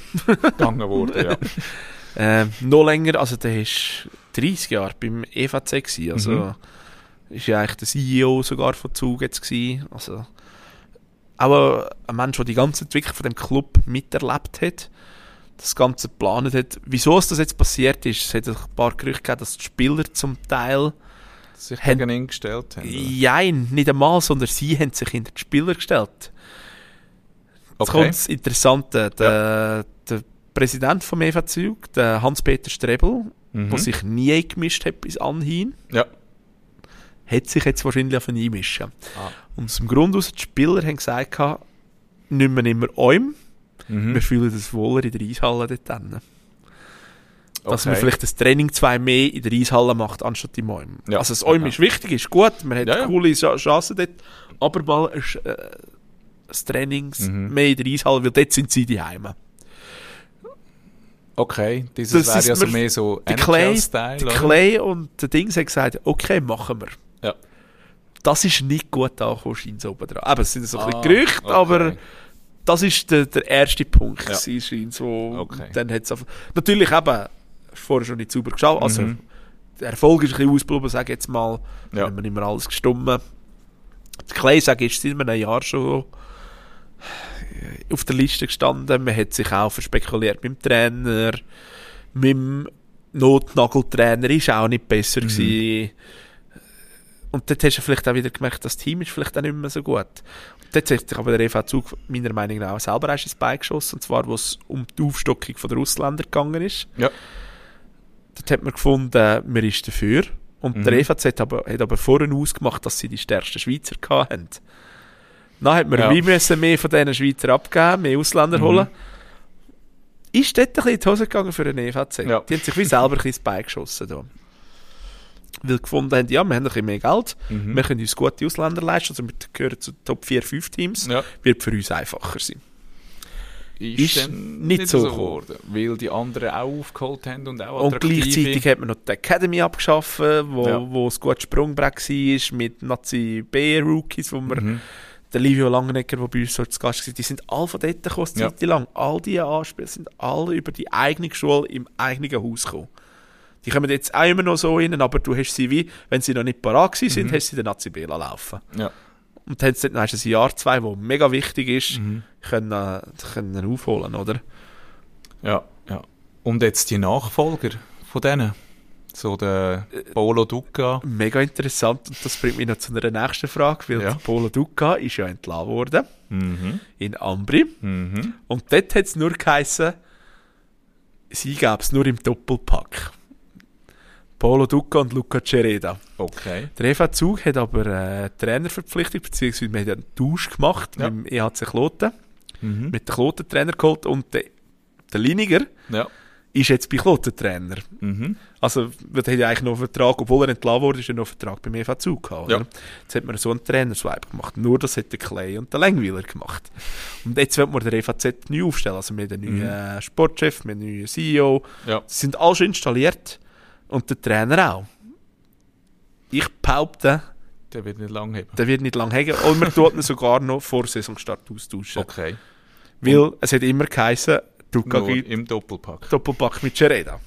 ja. Noch länger, also der ist 30 Jahre beim EVZ gewesen, also ist ja eigentlich der CEO sogar von Zug jetzt gewesen, also auch ein Mensch, der die ganze Entwicklung von dem Club miterlebt hat, das Ganze geplant hat. Wieso es das jetzt passiert ist, es hat ein paar Gerüchte gegeben, dass die Spieler zum Teil sich gegen ihn gestellt haben. Nein, nicht einmal, sondern sie haben sich hinter die Spieler gestellt. Jetzt kommt das Interessante. Der Präsident vom EV-Zug, der Hans-Peter Strebel, der sich nie eingemischt hat bis anhin, hat sich jetzt wahrscheinlich auf ihn einmischen. Und aus dem Grund aus, die Spieler haben gesagt, nicht mehr immer Eum, wir fühlen uns wohler in der Eishalle dort drinnen. Dass man vielleicht das Training 2 mehr in der Eishalle macht, anstatt im Eum. Ja. Also das Eum ist wichtig, ist gut, man hat coole Chancen dort, aber mal das Training mehr in der Eishalle, weil dort sind sie die Heime. Okay, das wäre ja so mehr so NHL-Style. Der Clay und der Dings haben gesagt, okay, machen wir. Ja. Das ist nicht gut angekommen, scheint es oben dran. Aber es sind so ein bisschen Gerüchte, aber das ist der erste Punkt. Ja. Scheint so, dann hat's natürlich eben, vorher schon nicht sauber geschaut. Also, der Erfolg ist ein bisschen ausgeblieben, sage ich jetzt mal. Ja. Haben wir nicht mehr alles gestummen. Der Clay, sage ich, ist seit einem Jahr schon auf der Liste gestanden. Man hat sich auch verspekuliert mit dem Trainer. Mit dem Notnageltrainer ist auch nicht besser gewesen. Und dort hast du vielleicht auch wieder gemerkt, das Team ist vielleicht auch nicht mehr so gut. Und dort hat sich aber der EV-Zug meiner Meinung nach auch selber ins Bein geschossen. Und zwar, wo es um die Aufstockung der Ausländer gegangen ist. Ja. Dort hat man gefunden, man ist dafür. Und der EVZ hat aber vorhin ausgemacht, dass sie die stärksten Schweizer hatten. Dann hat man wie müssen mehr von diesen Schweizer abgeben, mehr Ausländer holen. Ist dort ein bisschen in die Hose gegangen für den EVZ. Ja. Die haben sich wie selber ein bisschen ins Bein geschossen. Da. Weil gefunden haben, ja, wir haben ein bisschen mehr Geld, wir können uns gute Ausländer leisten, also wir gehören zu Top 4-5 Teams, wird für uns einfacher sein. Ist nicht so geworden, weil die anderen auch aufgeholt haben und auch attraktiv. Und gleichzeitig hat man noch die Academy abgeschafft, wo es gut Sprungbrett war, mit Nazi B-Rookies, wo wir der Livio Langenegger, der bei uns so zu Gast war, die sind alle von dort gekommen, Zeit lang. All diese Anspiele sind alle über die eigene Schule im eigenen Haus gekommen. Die kommen jetzt auch immer noch so rein, aber du hast sie wie, wenn sie noch nicht parat sind, hast sie den Nazi B laufen. Ja. Und dann hast du ein Jahr 2, das mega wichtig ist, können aufholen, oder? Ja, ja. Und jetzt die Nachfolger von denen? So der Polo Duca. Mega interessant. Und das bringt mich noch zu einer nächsten Frage, weil der Polo Duca ist ja entlassen worden. In Ambri. Und dort hat es nur geheissen, sie gäbe es nur im Doppelpack. Polo Duca und Luca Cereda. Okay. Der EV-Zug hat aber eine Trainerverpflichtung, beziehungsweise wir haben einen Tausch gemacht mit dem EHC Kloten. Mit dem Kloten-Trainer geholt und der Liniger ist jetzt bei Kloten-Trainer. Also, wir haben ja eigentlich noch einen Vertrag, obwohl er entlassen wurde, ist er noch einen Vertrag beim EV-Zug gehabt. Ja. Jetzt hat man so einen Trainerswipe gemacht. Nur das hat der Clay und der Längweiler gemacht. Und jetzt wird man der EVZ neu aufstellen. Also, wir haben einen neuen Sportchef, wir haben einen neuen CEO. Ja. Sie sind alle schon installiert. Und der Trainer auch. Ich behaupte, der wird nicht lang haben. Der wird nicht lang haben. Und man tut ihn sogar noch vor Saisonstart austauschen. Okay. Weil es hat immer geheißen, Duca nur im Doppelpack. Doppelpack mit Cereda.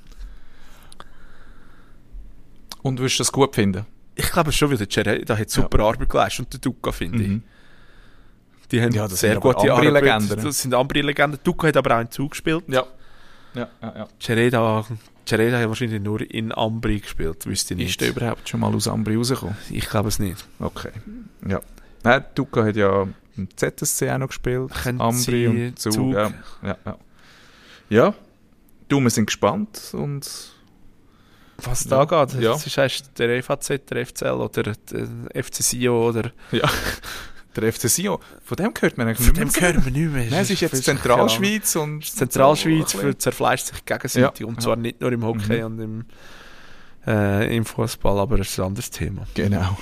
Und wirst du das gut finden? Ich glaube schon, weil der Cereda hat super Arbeit geleistet und der Duca, finde ich. Die haben das sehr sind gute Ambri Arbeit. Legenden. Das sind Ambri-Legenden. Duca hat aber auch einen Zug gespielt. Ja. Cereda hat wahrscheinlich nur in Ambri gespielt, wüsste ich nicht. Ist der überhaupt schon mal aus Ambri rausgekommen? Ich glaube es nicht. Okay. Ja. Nein, Duca hat ja im ZSC auch noch gespielt. Ambri und Zug. Ja. Du, wir sind gespannt und was da geht. Ja. Das ist der EVZ, der FCL oder der FC Sion oder... Ja. Der FC Sion, von dem hört man eigentlich nicht mehr. Von dem hört man nicht mehr. Nein, es ist jetzt Zentralschweiz und... Zentralschweiz zerfleischt sich gegenseitig und zwar nicht nur im Hockey und im Fußball, aber das ist ein anderes Thema. Genau.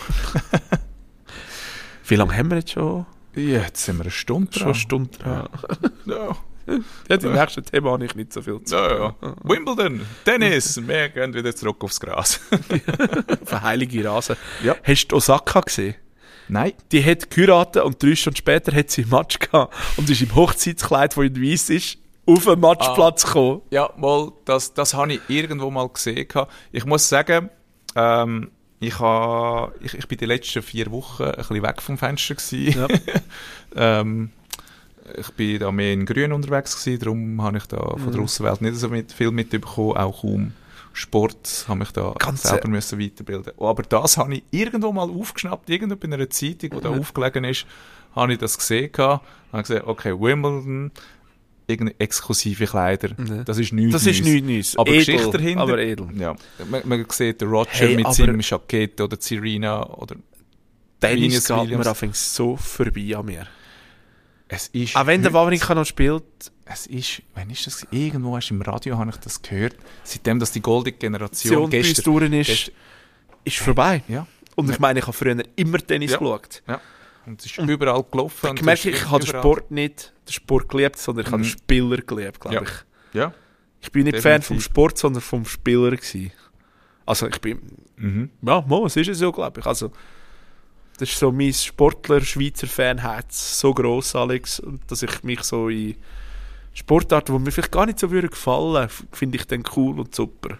Wie lange haben wir jetzt schon? Ja, jetzt sind wir eine Stunde dran. Schon eine Stunde dran. Ja. Ja, im nächsten Thema habe ich nicht so viel zu sagen. Ja. Wimbledon, Tennis, wir gehen wieder zurück aufs Gras. Auf eine heilige Rasen. Ja. Hast du Osaka gesehen? Nein. Die hat geheiratet und 3 Stunden später hat sie einen Match gehabt und ist im Hochzeitskleid, das in weiss ist, auf den Matchplatz gekommen. Ja, mal, das habe ich irgendwo mal gesehen. Ich muss sagen, ich bin die letzten 4 Wochen ein bisschen weg vom Fenster gewesen. Ja. Ich bin da mehr in Grün unterwegs gewesen, darum habe ich da von der Aussenwelt nicht so viel mitbekommen, auch kaum Sport, habe mich da selber müssen weiterbilden. Aber das habe ich irgendwo mal aufgeschnappt, irgendwo bei einer Zeitung, die da aufgelegen ist, habe ich das gesehen gehabt, habe gesagt, okay, Wimbledon, irgendeine exklusive Kleider. Nee. Das ist nichts Das ist nichts Neues. Aber Edel, Geschichte dahinter. aber edel. Ja. Man sieht den Roger Hey, mit aber- seinem Jackett oder Serena oder Dennis Venus geht mir Williams. anfangs so vorbei an mir. Es ist Auch wenn der Wawrinka noch spielt, es ist, wann ist das? Irgendwo hast du im Radio habe ich das gehört. Seitdem, dass die Goldige Generation die bei uns durch ist, ist vorbei. Ja. Und ich meine, ich habe früher immer Tennis Ja. geschaut. Ja. Und es ist überall gelaufen. und Ich merke, es ist ich habe den überall- Sport geliebt, sondern ich habe den Spieler geliebt, glaube Ja. ich. Ja. Ich bin nicht Fan vom Definitiv. Sport, sondern vom Spieler gewesen. Also ich bin, ja, es ist so, glaube ich. Also, das ist so mein Sportler-Schweizer Fanherz so gross, Alex, und dass ich mich so in Sportarten, die mir vielleicht gar nicht so würden gefallen, finde ich dann cool und super.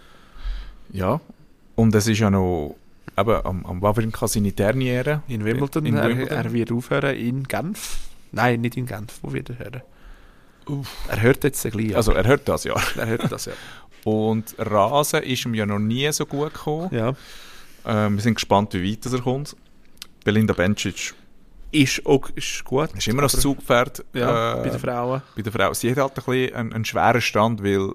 Ja. Und es ist ja noch eben, am Wawrinka seine Derniere. In Wimbledon, In Wimbledon. Er wird aufhören in Genf. Nein, nicht in Genf, wo wird er hören? Er hört jetzt gleich. Also er hört das, ja. er hört das, ja. Und Rasen ist ihm ja noch nie so gut gekommen. Ja. Wir sind gespannt, wie weit er kommt. Belinda Bencic Ist gut. ist immer noch das Zugpferd Ja, bei den Frauen. bei der Frau. Sie hat halt ein bisschen einen schweren Stand, weil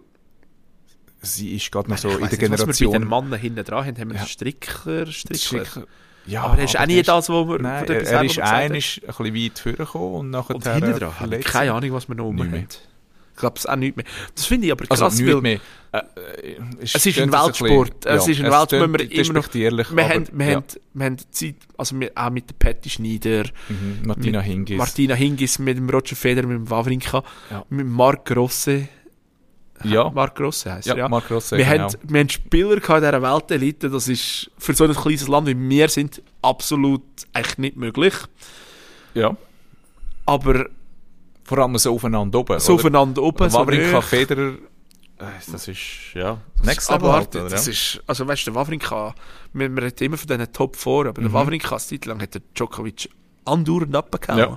sie ist gerade noch so Ich in weiss der nicht, was wir bei den Generation... Mannen hinten dran haben. Haben wir Ja. einen Strickler? Ja, Aber er ist auch nie der das, was wir Nein, von der er selber ist gesagt haben. einig ein bisschen weit vorgekommen und nachher Und hinten dran habe ich keine Ahnung, was wir noch Nicht haben. mehr. Ich glaube, es auch nicht mehr. Das finde ich aber Also krass, nicht weil mehr. es ist ein Weltsport. Es ist ein Weltsport, müssen wir immer noch... Wir haben Zeit, also auch mit der Patty Schneider, Martina Hingis. Martina Hingis, mit dem Roger Federer, mit dem Wawrinka, Ja. mit dem Marc Grosse. Ja. Marc Grosse heisst er, Ja, ja. Marc Grosse, wir, genau. haben Spieler gehabt in dieser Weltelite, das ist für so ein kleines Land wie wir sind absolut eigentlich nicht möglich. Ja. Aber Vor allem so aufeinander oben. so oder? aufeinander oben, so Wawrinka, nahe. Federer, das ist, ja, next Aber level. warte, halt, das oder? ist, also weißt du, der Wawrinka, man redet immer von diesen Top 4, aber der Wawrinka, eine Zeit lang hat der Djokovic andauernd abgehauen. Ja.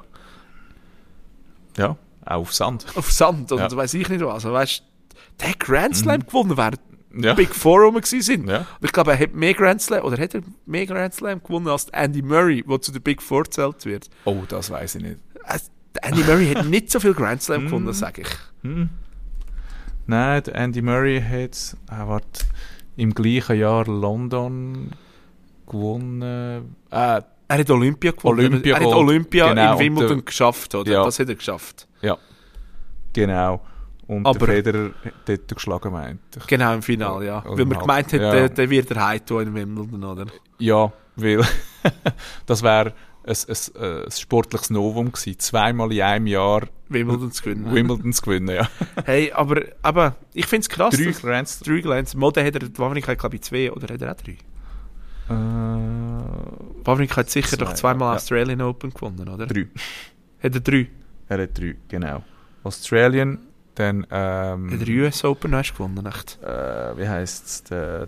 Ja, auch auf Sand. Auf Sand und Ja. weiss ich nicht was. Also weißt du, der hat Grand Slam gewonnen, während Ja. Big Four rum waren. Ja. Und ich glaube, er hat mehr Grand Slam, oder hat er mehr Grand Slam gewonnen als Andy Murray, der zu der Big Four gezählt wird. Oh, das weiß ich nicht. Der Andy Murray hat nicht so viel Grand Slam gewonnen, sage ich. Nein, der Andy Murray hat im gleichen Jahr London gewonnen. Er hat Olympia gewonnen. Olympia er hat Gold, Olympia genau, in Wimbledon und geschafft, oder? Ja. Das hat er geschafft. Ja, genau. Und Aber- der Federer dort geschlagen, meinte ich. Genau, im Finale, ja. Und Weil man halt, gemeint hat, ja. der wird der Heim tun in Wimbledon, oder? Ja, weil das wäre ein sportliches Novum gewesen, zweimal in einem Jahr Wimbledon zu gewinnen. Wimbledon zu gewinnen, ja. Hey, aber ich finde es krass. 3 dass- Grand Slams. 3 Glänz. Mode hat er, Wawrinka glaube ich 2, oder hat er auch 3? Wawrinka hat sicher Zwei, doch zweimal ja. Australian Open gewonnen, oder? 3. Hat er 3? Er hat 3, genau. Australian, dann, Hat er US Open hast gewonnen, echt? wie heisst es?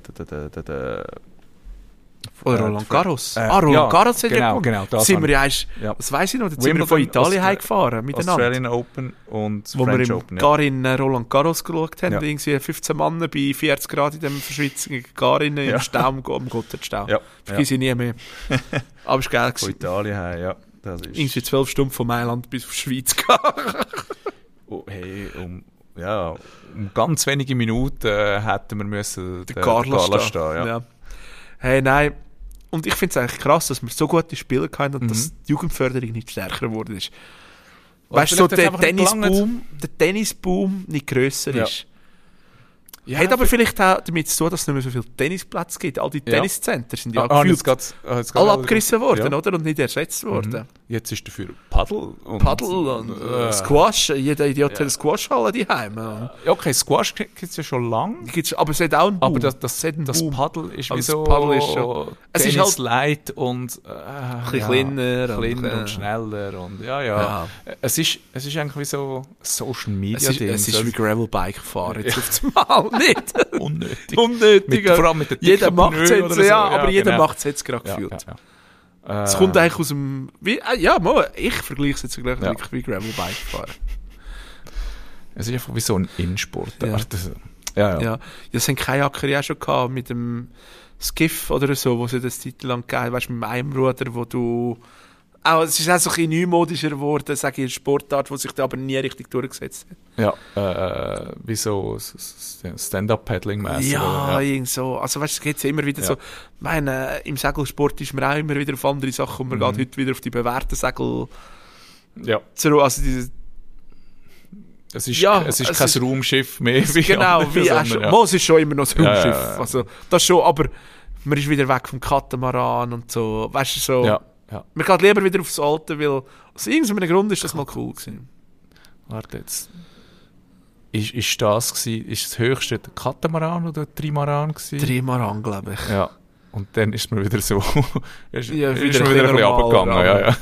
Oder Roland Garros? Roland Roland Garros hat er genau, gewonnen. genau, das sind wir habe ja erst, Ja. das weiss ich noch, da sind wir von Wimbledon, Italien heimgefahren, miteinander. Australian Open und Wo wir French im Open. Ja. Garin Roland Garros geschaut haben, Ja. irgendwie 15 Mann bei 40 Grad in dem verschwitzenden Garin im Ja. Stau, am Gott, der Stau. Ja. Vergiss ich nie mehr. Aber es war geil. Von gewesen. Italien her, ja. Das ist, Irgendwie 12 Stunden von Mailand bis auf die Schweiz gegangen. oh, hey, um ganz wenige Minuten hätten wir müssen Der Carlos stehen. Ja. Ja. Hey, nein. Und ich finde es eigentlich krass, dass wir so gute Spieler hatten und dass die Jugendförderung nicht stärker geworden ist. Oder Weißt du, so vielleicht der hat's einfach nicht der Tennisboom nicht grösser Ja. ist. Ja, Hat aber vielleicht auch damit zu tun, dass es nicht mehr so viele Tennisplätze gibt. All die Ja. Tenniscenter sind ja jetzt gefühlt geht's alle abgerissen worden, Ja. oder? Und nicht ersetzt worden. Jetzt ist dafür Paddel und, Paddel und Squash. Jeder Idiot hat eine Squashhalle daheim. Ja, okay, Squash gibt es ja schon lange. Aber es hat auch einen Boom. Aber das hat einen Boom. Paddel ist Aber wie das so Paddel ist schon- es ist Tennis halt- light und Ein bisschen kleiner und schneller und ja. Ja. Es ist eigentlich wie so Social Media Es ist, Ding. es ist wie Gravelbike fahren jetzt auf das Mal. Nicht? unnötig. Unnötig. Vor allem mit den Jeder dicken macht es Pneu jetzt, oder so. ja, aber jeder genau. macht es jetzt gerade gefühlt. Ja. Es kommt eigentlich aus dem... ich vergleiche es jetzt gleich Ja. wirklich wie Gravelbike fahren. Es ist einfach wie so ein Innensport. Ja. Ja. Ja. Das haben keine Acker ja schon gehabt mit dem Skiff oder so, wo sie das Titel lang gegeben, weißt du, mit dem Ruder, wo du es ist auch so ein bisschen neumodischer geworden, sage ich, eine Sportart, die sich da aber nie richtig durchgesetzt hat. Ja, wie so Stand-Up-Paddling-mäßig. Ja, irgend so. Also weißt du, es geht immer wieder so. Ich meine, im Segelsport ist man auch immer wieder auf andere Sachen und man geht heute wieder auf die bewährten Segel zurück. Also diese, es ist kein Raumschiff mehr. Genau, es ist schon immer noch ein Raumschiff. Ja. Also, das schon, aber man ist wieder weg vom Katamaran und so. Weißt du, so. Ja. Man geht lieber wieder aufs Alte, weil aus irgendeinem Grund ist das mal cool gewesen. Warte jetzt. Ist das höchste der Katamaran oder der Trimaran gewesen? Trimaran, glaube ich. Ja. Und dann ist man wieder so... ist wieder man wieder ein bisschen runtergegangen. Ja.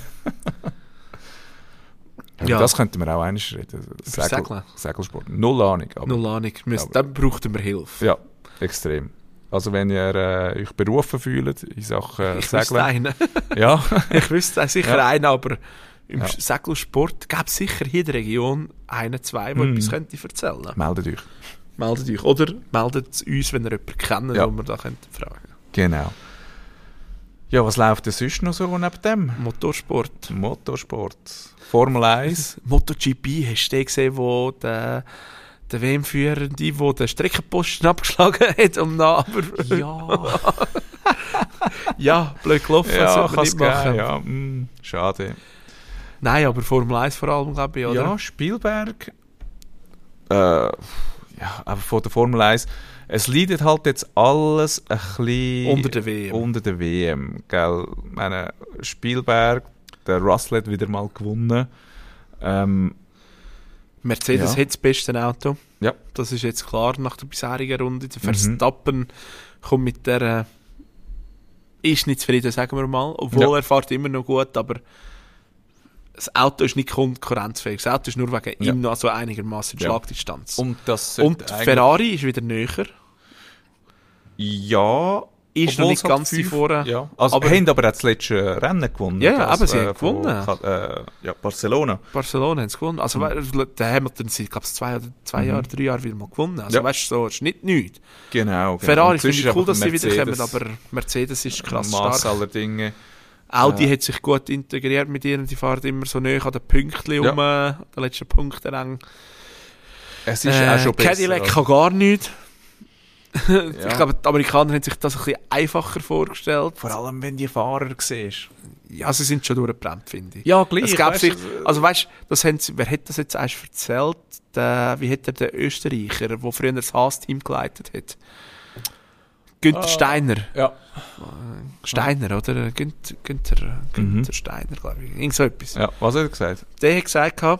Ja. Das könnten wir auch einmal reden. Segelsport. Null Ahnung. Null Ahnung. Dann brauchten wir Hilfe. Ja, extrem. Also wenn ihr euch berufen fühlt in Sachen Ich Segeln... wüsste einen. Ja. Ich wüsste sicher einen, aber im Segelsport gäbe es sicher hier in der Region einen, zwei, die etwas könnte erzählen. Meldet euch. Meldet euch. Oder meldet es uns, wenn ihr jemanden kennt, wo wir da fragen könnten. Genau. Ja, was läuft denn sonst noch so neben dem? Motorsport. Formel 1. MotoGP, hast du den gesehen, wo der WM-Führende, der den Streckenposten abgeschlagen hat, aber... Ja. Ja, blöd gelaufen, Ja, das sollte man nicht machen. Ja. Schade. Nein, aber Formel 1 vor allem, glaube ich, oder? Ja, Spielberg. Aber von der Formel 1. Es leidet halt jetzt alles ein bisschen... Unter der WM. Gell? Ich meine, Spielberg, der Russell hat wieder mal gewonnen. Mercedes hat das beste Auto. Ja. Das ist jetzt klar nach der bisherigen Runde. Der Verstappen kommt mit der... ist nicht zufrieden, sagen wir mal. Obwohl er fährt immer noch gut, aber das Auto ist nicht konkurrenzfähig. Das Auto ist nur wegen ihm noch so einigermaßen Schlagdistanz. Und Ferrari ist wieder näher. Ja. Ist noch nicht ganz die vorne. Ja. Also, aber haben aber auch das letzte Rennen gewonnen. Ja, aber sie haben gewonnen. Barcelona. Barcelona haben sie gewonnen. Also, der Hamilton sind, glaube ich, 3 Jahre wieder mal gewonnen. Also, weißt du, so ist nicht nichts. Genau. Ferrari finde ich cool, dass sie wiederkommen, aber Mercedes ist krass stark. Aller Dinge. Audi hat sich gut integriert mit ihr und die fahren immer so näher an den Pünktchen um den letzten Punkt lang. Es ist auch schon besser. Cadillac kann gar nichts. Ich glaube, die Amerikaner haben sich das ein bisschen einfacher vorgestellt. Vor allem, wenn die Fahrer siehst. Ja, sie sind schon durchgebrannt, finde ich. Ja, gleich. Wer hat das jetzt erst erzählt? Wie hat der Österreicher, der früher das Haas-Team geleitet hat? Günther Steiner. Ja. Steiner, oder? Günther Steiner, glaube ich. Irgend so etwas. Ja, was hat er gesagt? Der hat gesagt, schau,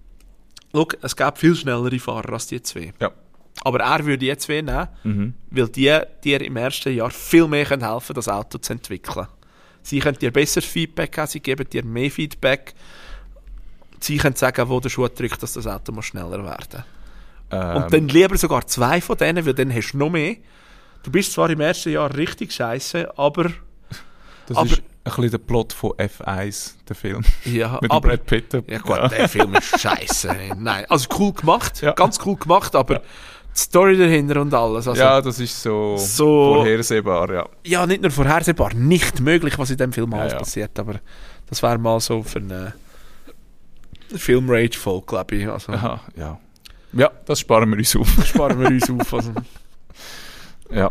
es gäbe viel schnellere Fahrer als die zwei. Ja. Aber er würde die zwei nehmen, weil die dir im ersten Jahr viel mehr helfen können, das Auto zu entwickeln. Sie können dir besseres Feedback geben, sie geben dir mehr Feedback. Sie können sagen, wo der Schuh drückt, dass das Auto muss schneller werden. Und dann lieber sogar 2 von denen, weil dann hast du noch mehr. Du bist zwar im ersten Jahr richtig scheiße, aber... Das ist ein bisschen der Plot von F1, der Film. Ja, mit aber, Brad Pitt. Ja gut, der Film ist scheiße. Nein, also cool gemacht, ganz cool gemacht, aber die Story dahinter und alles. Also, ja, das ist so vorhersehbar, ja. Ja, nicht nur vorhersehbar, nicht möglich, was in dem Film alles passiert, aber das wäre mal so für eine Film-Rage-Folge, glaube ich. Also. Aha, ja. Ja, das sparen wir uns auf. Also. Ja.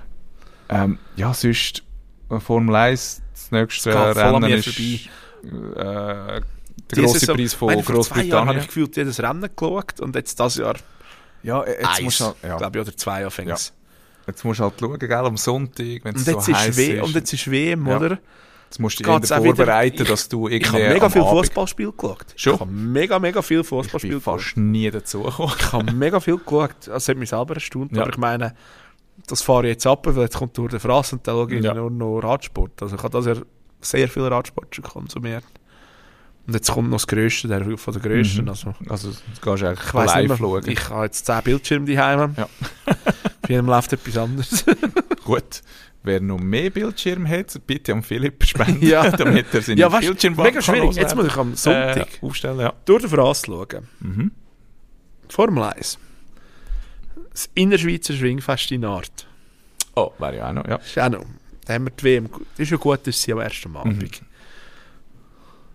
Ja, sonst Formel 1, das nächste Rennen ist der grosse Preis von Großbritannien. Vor 2 Jahren habe ich gefühlt jedes Rennen geschaut und jetzt dieses Jahr jetzt musst du halt, glaube ich, oder 2 anfängst. Ja. Jetzt musst du halt schauen, gell, am Sonntag, wenn es so heiß ist. Und jetzt ist WM, oder? Jetzt musst du dich vorbereiten, dass du irgendwie... Ich habe mega viel Fußballspiel geschaut. Schon? Ich habe mega viel Fußballspiel geschaut. Ich bin fast nie dazugekommen. Ich habe mega viel geschaut. Das hat mich selber erstaunt. Aber ich meine, das fahre ich jetzt ab, weil jetzt kommt Tour de France und da schaue ich nur noch Radsport. Also ich habe das sehr viel Radsport schon konsumiert. Und jetzt kommt noch das Grösste, der von der Grössten. Also du gehst eigentlich live schauen. Ich habe jetzt 10 Bildschirme daheim. Ja. Bei jedem läuft etwas anderes. Gut. Wer noch mehr Bildschirm hat, bitte am Philipp spenden, damit er seine Bildschirmbank mega schwierig. Jetzt muss ich am Sonntag aufstellen, durch den France schauen. Formel 1. Das Innerschweizer Schwingfest in Art. Oh, wäre ja auch noch, ja. Ist auch noch. Da haben wir die WM. Das ist ja gut, dass sie am ersten Abend.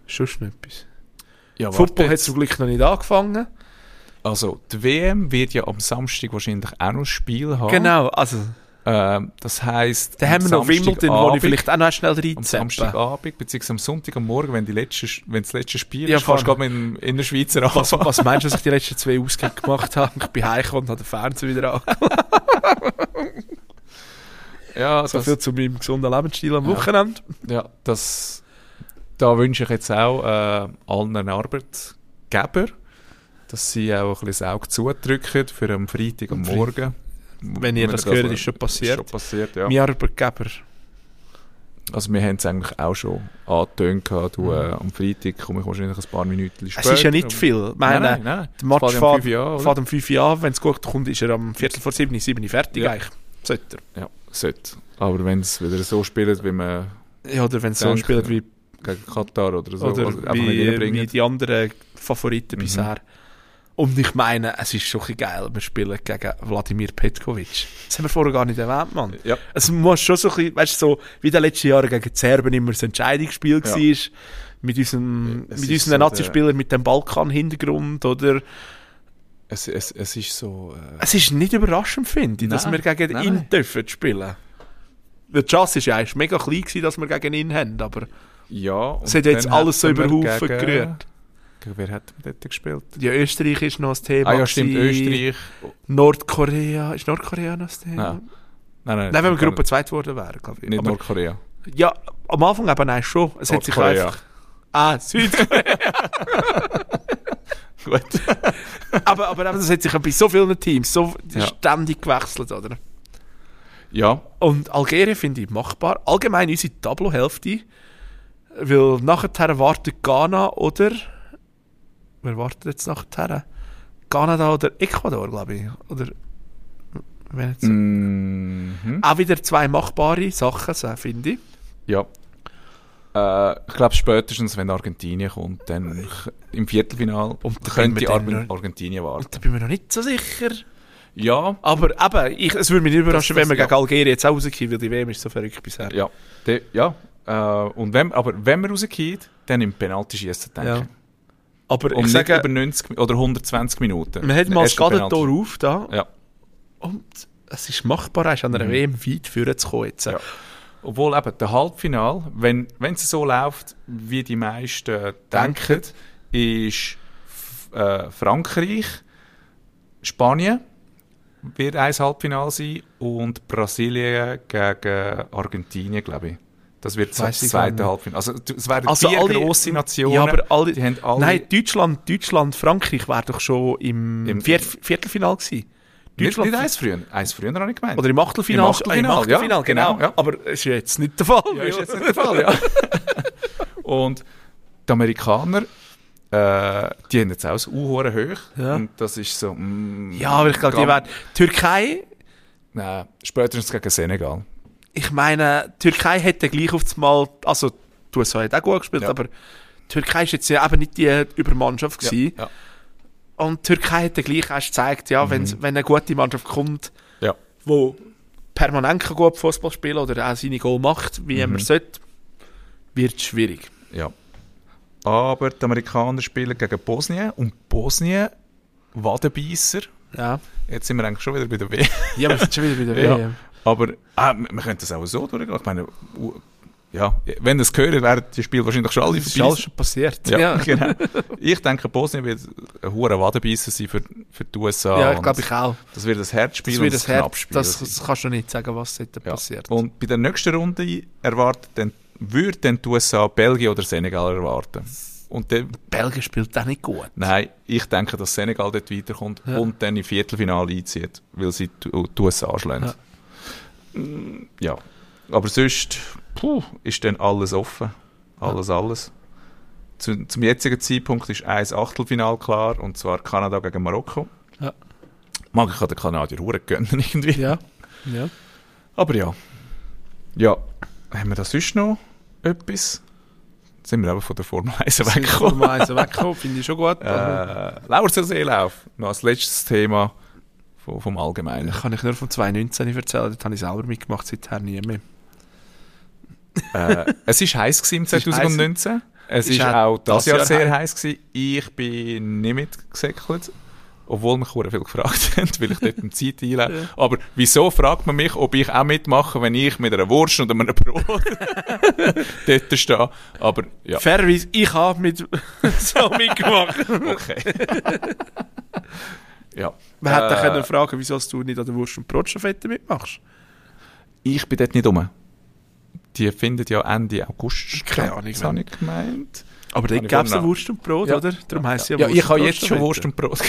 Sonst noch etwas. Ja, Football hat zum Glück noch nicht angefangen. Also, die WM wird ja am Samstag wahrscheinlich auch noch ein Spiel haben. Genau, also... Das heisst, Dann haben wir noch Wimbledon, wo ich vielleicht auch noch schnell am reinzappen. Samstagabend, beziehungsweise am Sonntag am Morgen, wenn das letzte Spiel Ja, ist, kannst du gerade in der Schweizer anfangen. Was meinst du, was ich die letzten 2 Ausgänge gemacht habe? Ich bin heimgekommen und habe den Fernseher wieder an. Ja, So viel zu meinem gesunden Lebensstil am Wochenende. Ja, da wünsche ich jetzt auch allen Arbeitgebern, dass sie auch ein bisschen das Auge zudrücken für am Freitag am Morgen. Wenn ihr das hört, ist schon passiert. Ist schon passiert, ja. Mein Arbeitgeber. Also wir haben es eigentlich auch schon angetönt, am Freitag komme ich wahrscheinlich ein paar Minuten später. Es ist ja nicht viel. Ich meine, Nein. der Match Fährt fährt um 5 Uhr an. Wenn es gut kommt, ist er am 6:45, fertig Ja. eigentlich. Sollte er. Ja, sollte. Aber wenn es wieder so spielt, wie man Ja, oder wenn es so Denke, spielt wie, gegen Katar oder so, oder also einfach nicht wie reinbringen. die anderen Favoriten bisher. Und ich meine, es ist schon ein bisschen geil, wir spielen gegen Wladimir Petkovic. Das haben wir vorher gar nicht erwähnt, Mann. Ja. Es muss schon so ein bisschen, weißt du, so wie in den letzten Jahren gegen die Serben immer das Entscheidungsspiel Ja. war. Mit unseren so Nazi-Spielern mit dem Balkan-Hintergrund, oder? Es ist so... Es ist nicht überraschend, finde ich, dass Nein, wir gegen nein, ihn nein. dürfen spielen. Der Chance ist ja eigentlich mega klein gewesen, dass wir gegen ihn haben, aber ja. Und es hat jetzt dann alles so hätten über wir den Haufen gerührt. Gegen wer hat man dort gespielt? Ja, Österreich ist noch das Thema. Ah ja, stimmt, gewesen. Österreich. Nordkorea. Ist Nordkorea noch das Thema? Nein, Nein, wenn wir Gruppe 2 geworden wären, glaube ich. Nicht Aber, Nordkorea. ja, am Anfang eben nein, schon. Es hat sich Nordkorea. einfach... Südkorea. Gut. aber eben, das hat sich bei so vielen Teams so Ja. ständig gewechselt, oder? Ja, Und Algerien finde ich machbar. Allgemein unsere Tableau-Hälfte. Weil nachher wartet Ghana oder... Wer wartet jetzt nachher? Kanada oder Ecuador, glaube ich. Oder... Wenn jetzt auch wieder 2 machbare Sachen, finde ich. ja. Ich glaube, spätestens, wenn Argentinien kommt, dann im Viertelfinal Und da könnte bin wir dann Argentinien warten. Da bin ich mir noch nicht so sicher. Ja, Aber eben, es würde mich nicht überraschen, wenn wir ja. gegen Algerien jetzt auch rauskommen, weil die WM ist so verrückt bisher. ja. Und wenn wir rausgehen, dann im Penalty-Schießen, denke Ja. ich. Aber Und ich nicht sage, über 90 oder 120 Minuten. man hat mal das Erst im Gadentor Penalty. auf da Ja. und es ist machbar, an einer WM weit führen zu kommen jetzt. Ja. Obwohl eben der Halbfinal, wenn es so läuft, wie die meisten denken, ist Frankreich, Spanien wird ein Halbfinal sein und Brasilien gegen Argentinien, glaube ich. Das wird das Weiss ich zweite gar nicht. Halbfinale. Also es werden Also 4 alle- grosse Nationen. Ja, aber alle, die haben alle nein, Deutschland, Frankreich wäre doch schon im Viertelfinal gewesen. nicht eins früher. Eins früher habe ich gemeint. Oder im Achtelfinal. Im Achtelfinal, ja, genau. genau, ja. Aber es ist jetzt nicht der Fall. Ja, ist jetzt nicht der Fall, ja. Und die Amerikaner, die haben jetzt auch das U-Hure hoch. Ja. Und das ist so... Ja, aber ich glaube, die werden... Türkei, Nein, spätestens gegen Senegal. ich meine, Türkei hätte gleich auf das Mal... Also, die USA hat auch gut gespielt, Ja. aber Türkei ist jetzt ja eben nicht die Übermannschaft gewesen. Ja. Und die Türkei hat dann gleich erst gezeigt, ja, wenn eine gute Mannschaft kommt, Ja. wo permanent kann gut Fußball spielen oder auch seine Goal macht, wie man sollte, wird es schwierig. Ja. Aber die Amerikaner spielen gegen Bosnien und Bosnien Wadenbeisser. Ja, Jetzt sind wir eigentlich schon wieder bei der WM. ja wir sind schon wieder bei der Ja. WM. Aber wir können das auch so durchgehen. Ich meine, ja, wenn das gehört, werden die Spiele wahrscheinlich schon alle Das ist alles schon passiert. Ja, genau. Ich denke, Bosnien wird ein hoher Wadenbeisser sein für die USA. Ja, ich und glaube ich auch. Das wird ein Herzspiel Das wird und das ein Herz, Knappspiel das sein. kannst du nicht sagen, was dort Ja. passiert. Und bei der nächsten Runde würde dann die USA Belgien oder Senegal erwarten. Und dann, Belgien spielt auch nicht gut. nein, ich denke, dass Senegal dort weiterkommt Ja. und dann im Viertelfinale einzieht, weil sie die USA schlagen. Ja. Aber sonst ist dann alles offen. Alles. Zum jetzigen Zeitpunkt ist ein Achtelfinal klar, und zwar Kanada gegen Marokko. Ja. Mag ich den Kanadier hure gönnen irgendwie. Ja. Aber ja. Ja, haben wir da sonst noch etwas? Jetzt sind wir aber von der Formel 1 weggekommen. weggekommen, finde ich schon gut. Lauerseelauf, noch als letztes Thema vom Allgemeinen. Kann ich nur von 2019 erzählen, das habe ich selber mitgemacht, seither nie mehr. Es war heiß gewesen im Es ist 2019. Es Ist war auch das Jahr sehr heiß. heiß gewesen. Ich bin nicht mitgesäckelt. Obwohl mich sehr viel gefragt haben, weil ich dort eine Zeit einlege. Ja. Aber wieso fragt man mich, ob ich auch mitmache, wenn ich mit einer Wurst und einem Brot dort stehe? Aber ja, Fairerweise, ich habe mit so mitgemacht. okay. Ja. Man hätte können fragen, wieso du nicht an der Wurst- und Brotstaffette mitmachst. Ich bin dort nicht rum. Die findet ja Ende August statt. Keine Ahnung, Das habe ich gemeint. Aber dort ich gäbe es vorhin Wurst und Brot, Ja. oder? Darum heisst sie Ja, Wurst- ich und habe jetzt schon Brotstaffette. Wurst und Brot.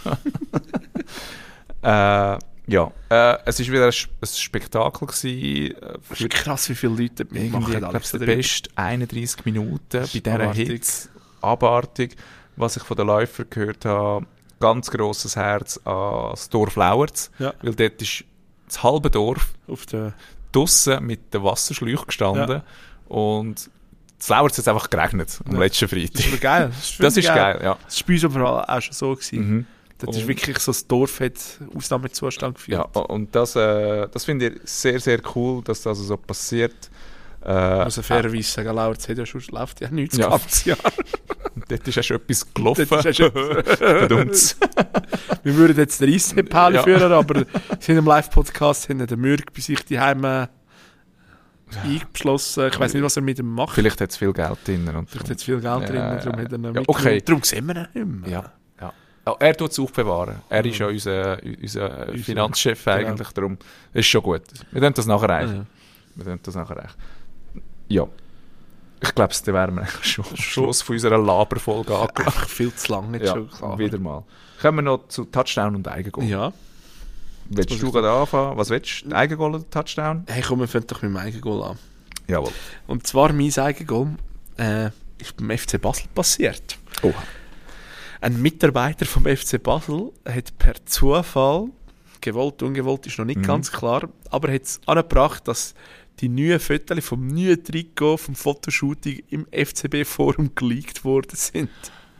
Es war wieder ein Spektakel gewesen. Es ist krass, wie viele Leute dort Irgendwie, mitmachen. ich glaube, Alex, der oder? beste 31 Minuten bei dieser abartig. Hitze. Abartig. Was ich von den Läufern gehört habe, ganz grosses Herz an das Dorf Lauerz. Ja. Weil dort ist das halbe Dorf Auf der... draussen mit den Wasserschläuchen gestanden. Und das Lauerz hat es einfach geregnet am letzten Das ist Freitag. aber geil. Das ist geil, ja. Das war bei uns aber auch schon so gewesen. Mhm. Das ist Und- wirklich so, das Dorf hat Ausnahmezustand Ja, geführt. und das finde ich sehr, sehr cool, dass das so passiert. Also fairerweise sagen, Lauerz hat ja schon, läuft ja nichts Ja. das ganze Jahr. Dort ist auch schon etwas gelaufen. Dort ist auch Verdammt. Wir würden jetzt den Eishockey-Pali Ja. führen, aber sie haben im Live-Podcast den Mürk bei sich daheim eingeschlossen. Ich weiß nicht, was er mit ihm macht. Vielleicht hat es viel Geld drin. Und Vielleicht hat es viel Geld drin, darum hat er ihn ja, mitgenommen. okay. Darum sehen wir ihn nicht mehr. Ja, ja. Oh, er tut es aufbewahren. Er ist ja unser Finanzchef eigentlich. Darum ist schon gut. Wir können das nachreichen. Ja. Wir können das nachreichen. Ja. Ich glaube, da wären wir eigentlich schon am Schluss von unserer Laberfolge angelangt. Einfach viel zu lange jetzt Ja, schon. Klar. wieder mal. Kommen wir noch zu Touchdown und Eigengoal. Ja. Willst du gerade anfangen? Was willst du? Eigengoal oder Touchdown? Hey, komm, wir fangen doch mit dem Eigengoal an. Jawohl. Und zwar mein Eigengoal ist beim FC Basel passiert. Oh. Ein Mitarbeiter vom FC Basel hat per Zufall, gewollt, ungewollt ist noch nicht ganz klar, aber hat es angebracht, dass die neuen Fotos vom neuen Trikot vom Fotoshooting im FCB-Forum geleakt worden sind.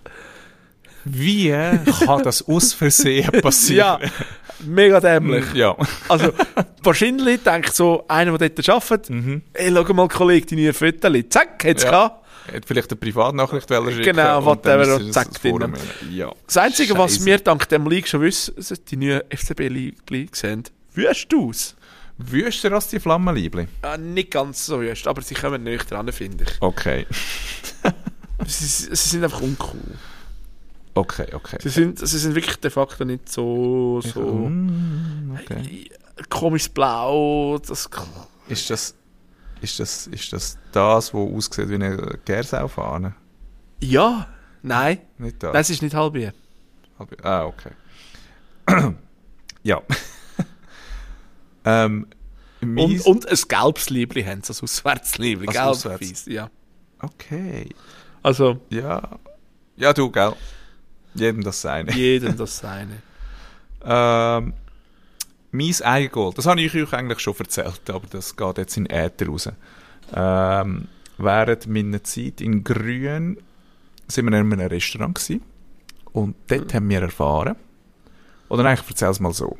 Wie kann das aus Versehen passieren? Ja, mega dämlich. Ja. Also, wahrscheinlich denkt so einer, der dort arbeitet, hey, schau mal, Kollege, die neuen Fotos, zack, hat's Ja. gehabt. Hat vielleicht eine Privatnachricht schicken. Genau, und dann whatever, ist es zack, das Forum drin. rein. Ja. Das Einzige, was Scheisse. wir dank dem League schon wissen, die neuen FCB-League sehen, wüst aus. Wüster als die Flammenliebli? Nicht ganz so wüst, aber sie kommen nicht dran, finde ich. Okay. Sie sind einfach uncool. Okay. Sie sind wirklich de facto nicht so Okay. komisches Blau. Das, Ist das, was aussieht wie eine Gersaufahne? ja, nein, Nicht das? das ist nicht halbiert. Ah, okay. Ja. Mies- Und ein gelbes Liebli haben sie, ein Auswärtsliebli. Als Gelb, Auswärts. weiss, ja. Okay. Also, Ja. Ja, du, gell? Jedem das seine. jedem das seine. Mein Eigengoal, das habe ich euch eigentlich schon erzählt, aber das geht jetzt in den Äther raus. Während meiner Zeit in Grün sind wir in einem Restaurant gewesen, und dort haben wir erfahren, oder nein, ich erzähle es mal so.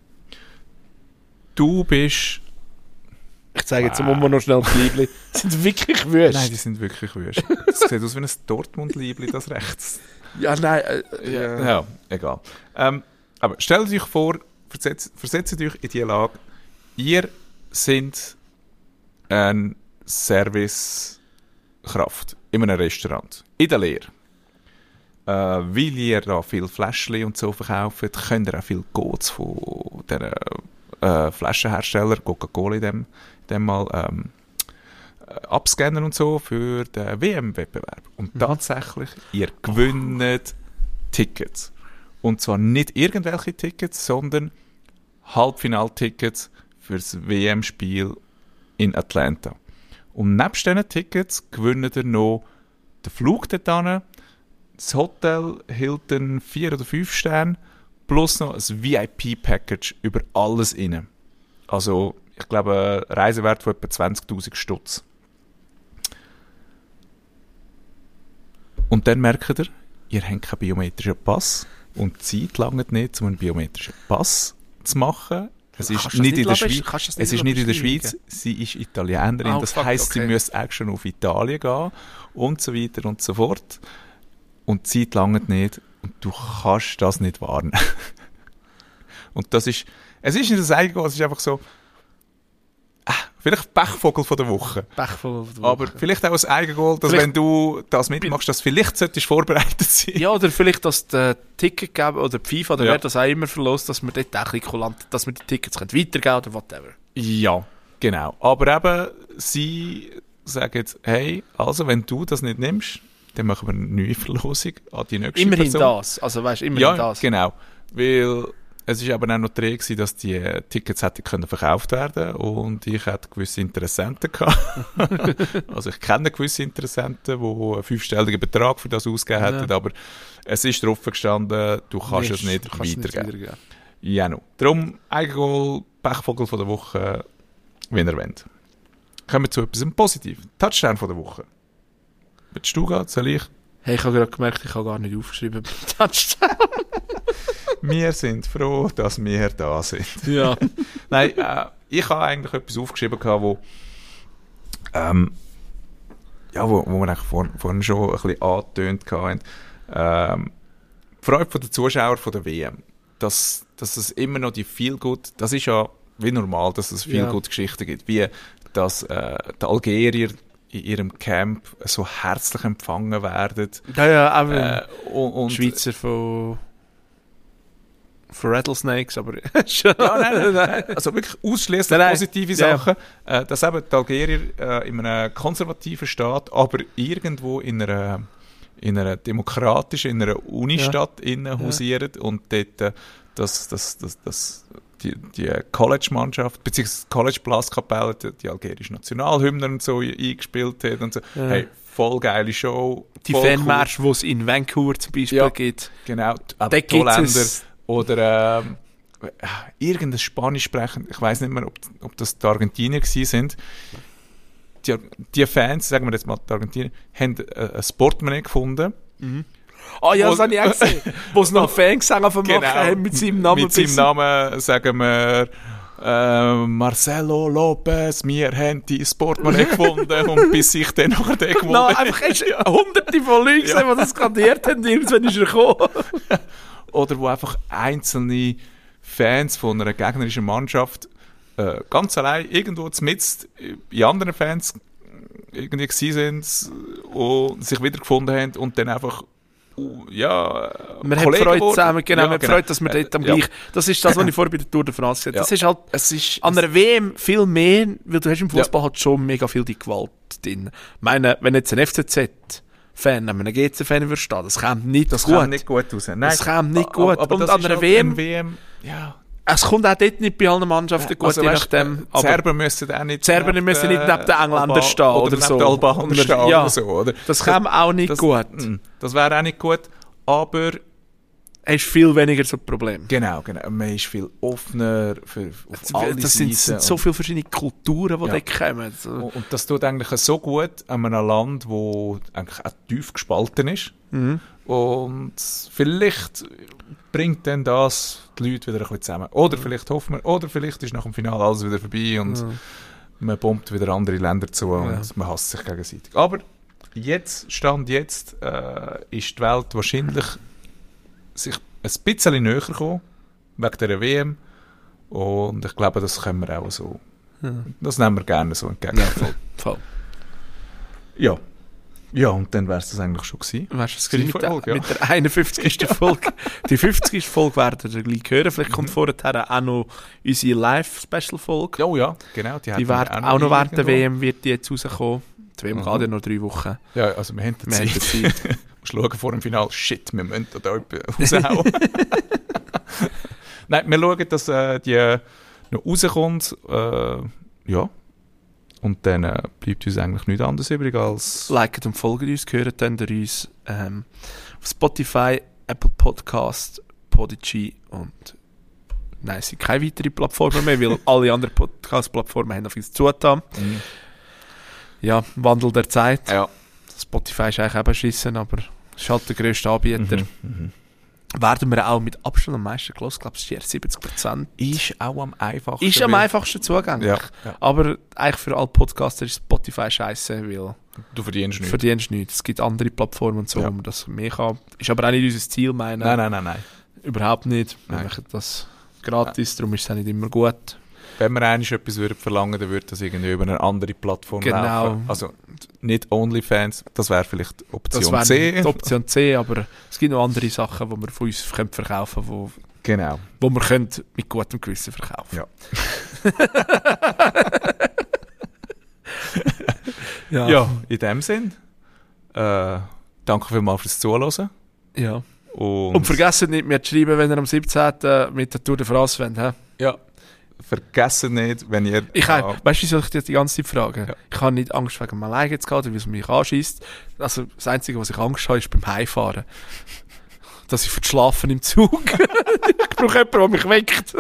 Du bist... Ich zeige jetzt mal noch schnell die Liebli. Die sind wirklich wüst. Nein, die sind wirklich wüst. Das sieht aus wie ein Dortmund-Liebli, das rechts. Ja, nein. Ja, egal. Aber stellt euch vor, versetzt euch in die Lage, ihr seid eine Servicekraft in einem Restaurant, in der Lehre. Weil ihr da viel Fläschchen und so verkauft, könnt ihr auch viel Codes von diesen Flaschenhersteller, Coca-Cola in dem Mal, abscannen und so für den WM-Wettbewerb. Und tatsächlich, ihr gewinnt Tickets. Und zwar nicht irgendwelche Tickets, sondern Halbfinaltickets für das WM-Spiel in Atlanta. Und nebst diesen Tickets gewinnt ihr noch den Flug dorthin, das Hotel Hilton 4 oder 5 Sterne, plus noch ein VIP-Package über alles rein. Also, ich glaube, ein Reisewert von etwa 20'000 Stutz. Und dann merkt ihr habt keinen biometrischen Pass und die Zeit langt nicht, um einen biometrischen Pass zu machen Es Kannst ist du das nicht in der beschreiben? Schweiz. Kannst du das Es ist nicht in der beschreiben? Schweiz. Sie ist Italienerin. Oh, Das fuck, heisst, okay. sie müsste eigentlich schon auf Italien gehen und so weiter und so fort. Und die Zeit langt nicht und du kannst das nicht warnen. Und es ist nicht das Eigengoal, es ist einfach so, vielleicht Pechvogel von der Woche. Pechvoll. Aber vielleicht auch ein Eigengoal, dass Vielleicht- wenn du das mitmachst, dass vielleicht solltest du vorbereitet sein. Ja, oder vielleicht, dass der Ticket geben oder die FIFA oder Ja. wer das auch immer verlässt, dass man dort auch ein bisschen kulant, dass man die Tickets weitergeben können oder whatever. Ja, genau. Aber eben, sie sagen jetzt, hey, also wenn du das nicht nimmst, dann machen wir eine neue Verlosung an die nächste Immerhin Person. das. Also weißt du, immerhin Ja, das. genau. Weil es ist aber auch noch die Regel gewesen, dass die Tickets hätten können verkauft werden und ich hatte gewisse Interessenten gehabt. Also ich kenne gewisse Interessenten, die einen 5-stelligen Betrag für das ausgegeben hätten, Ja. aber es ist drauf gestanden, du kannst es nicht Du kannst es nicht weitergeben. weitergeben. Ja, no. Darum Eigengoal, Pechvogel von der Woche, wenn ihr wollt. Kommen wir zu etwas Positivem. Touchdown von der Woche. Willst du gehen? Soll ich? Hey, ich habe gerade gemerkt, ich habe gar nicht aufgeschrieben. Touchdown. Wir sind froh, dass wir da sind. Ja. Nein, ich habe eigentlich etwas aufgeschrieben, wo wir eigentlich vorhin schon ein bisschen angetönt haben. Die Freude der Zuschauer von der WM. Dass es immer noch die Feel-Good, das ist ja wie normal, dass es Feel-Good-Geschichten gibt. Wie dass die Algerier in ihrem Camp so herzlich empfangen werden. Ja, aber Und Schweizer von Rattlesnakes, aber nein. Also wirklich ausschließlich Nein. positive Ja. Sachen. Dass eben die Algerier in einem konservativen Staat, aber irgendwo in einer demokratischen, in einer Unistadt innen hausieren und dort die College-Mannschaft, beziehungsweise die College-Blaskapelle, die algerische Nationalhymne und so eingespielt hat und so. Ja. Hey, voll geile Show. die voll Fanmärsche, die es in Vancouver zum Beispiel Ja. gibt. Genau, Da die gibt's Holländer es. oder irgendein Spanisch sprechen, ich weiß nicht mehr, ob das die Argentinier gewesen sind. Die Fans, sagen wir jetzt mal die Argentinier, haben ein Sportmoney gefunden. Ah ja, das Wo- habe ich auch gesehen. Wo es noch Fangesang auf dem Machen haben mit seinem Namen. Mit seinem Namen sagen wir Marcelo Lopez, wir haben die Sportmoney gefunden und bis ich dann nachher den gewonnen Nein, habe. einfach hast du hunderte von Leuten gesehen, die das skandiert haben. Irgendwann ist er gekommen. Oder wo einfach einzelne Fans von einer gegnerischen Mannschaft ganz allein irgendwo mitten in anderen Fans irgendwie gewesen sind und sich wiedergefunden haben und dann einfach Man hat Kollegen Freude wurden. zusammen, genau, Ja, man hat genau. Freude, dass man dort am Ja. gleich... Das ist das, was ich vorher bei der Tour de France gesagt habe. Ja. Das ist halt Es ist an einer WM viel mehr, weil du hast im Fußball halt schon mega viel die Gewalt drin. Ich meine, wenn jetzt ein FCZ-Fan, einen GC-Fan würde stehen, das kommt nicht das gut. kann nicht gut raus. Nein, Das kommt nicht gut. Aber Und das an ist einer halt WM, eine WM, ja. es kommt auch dort nicht bei allen Mannschaften gut, Also, je weißt, nachdem. die Serben müssen auch nicht Die Serben müssen nicht neben den Engländern stehen oder oder neben so. den Albanern Oder- stehen ja. oder so. Oder? Das kommt auch nicht gut. Das wäre auch nicht gut, aber Hast viel weniger so Probleme. genau, man ist viel offener auf alle Das Seiten. sind so viele verschiedene Kulturen, die Ja. dort kommen. So. Und das tut eigentlich so gut an einem Land, wo eigentlich auch tief gespalten ist. Und vielleicht bringt dann das die Leute wieder ein bisschen zusammen. Oder vielleicht hoffen wir, oder vielleicht ist nach dem Finale alles wieder vorbei und man bombt wieder andere Länder zu und man hasst sich gegenseitig. Aber Stand jetzt, ist die Welt wahrscheinlich sich ein bisschen näher gekommen, wegen dieser WM. Und ich glaube, das können wir auch so. Das nehmen wir gerne so entgegen. Ja, voll. Ja. Ja, und dann wäre es das eigentlich schon gewesen. Weißt du, es Die mit, Folge, ja. mit der 51. Folge. Die 50. Folge werden wir gleich hören. Vielleicht kommt vorher auch noch unsere Live-Special-Folge. Oh ja, genau. Die hätten wird wir auch noch während der irgendwo. WM wird die jetzt rauskommen. Die WM geht ja noch 3 Wochen. Ja, also wir haben die Wir haben Zeit. die Zeit. Schauen vor dem Finale, shit, wir müssen da etwas raushauen. Nein, wir schauen, dass die noch rauskommt. Ja. Und dann bleibt uns eigentlich nichts anderes übrig als... Liket und folgt uns, hören dann uns auf Spotify, Apple Podcast, Podigy und nein, es sind keine weiteren Plattformen mehr, weil alle anderen Podcast-Plattformen haben auf uns zugetan. Ja, Wandel der Zeit. Ja. Spotify ist eigentlich auch beschissen, aber es ist halt der grösste Anbieter. werden wir auch mit Abstand am meisten gehört. Ich glaube, es ist 70%. Ist auch am einfachsten. Ist am einfachsten zugänglich. Ja. Aber eigentlich für alle Podcaster ist Spotify scheiße, weil Du verdienst nichts. verdienst nichts. Es gibt andere Plattformen und so, wo man das mehr kann. Ist aber auch nicht unser Ziel, meine. Nein. Überhaupt nicht. Wir Nein. machen das gratis, darum ist es auch nicht immer gut. Wenn wir eigentlich etwas verlangen würden, dann würde das irgendwie über eine andere Plattform Genau. laufen. Also nicht OnlyFans, das wäre vielleicht Option Das C. wäre die Option C, aber es gibt noch andere Sachen, die wir von uns verkaufen können, Genau. wo wir können mit gutem Gewissen verkaufen. Ja. Ja, in dem Sinn. Danke vielmals fürs Zuhören. Ja. Und, Und vergesst nicht, mir zu schreiben, wenn ihr am 17. mit der Tour de France wollt. He? ja, vergesst nicht, wenn ihr... Weißt du, soll ich dich die ganze Zeit fragen? Ja. Ich habe nicht Angst wegen dem Alleine zu gehen, oder wie es mich anschießt. Also das Einzige, was ich Angst habe, ist beim Heimfahren. Dass ich verschlafen im Zug. Ich brauche jemanden, der mich weckt.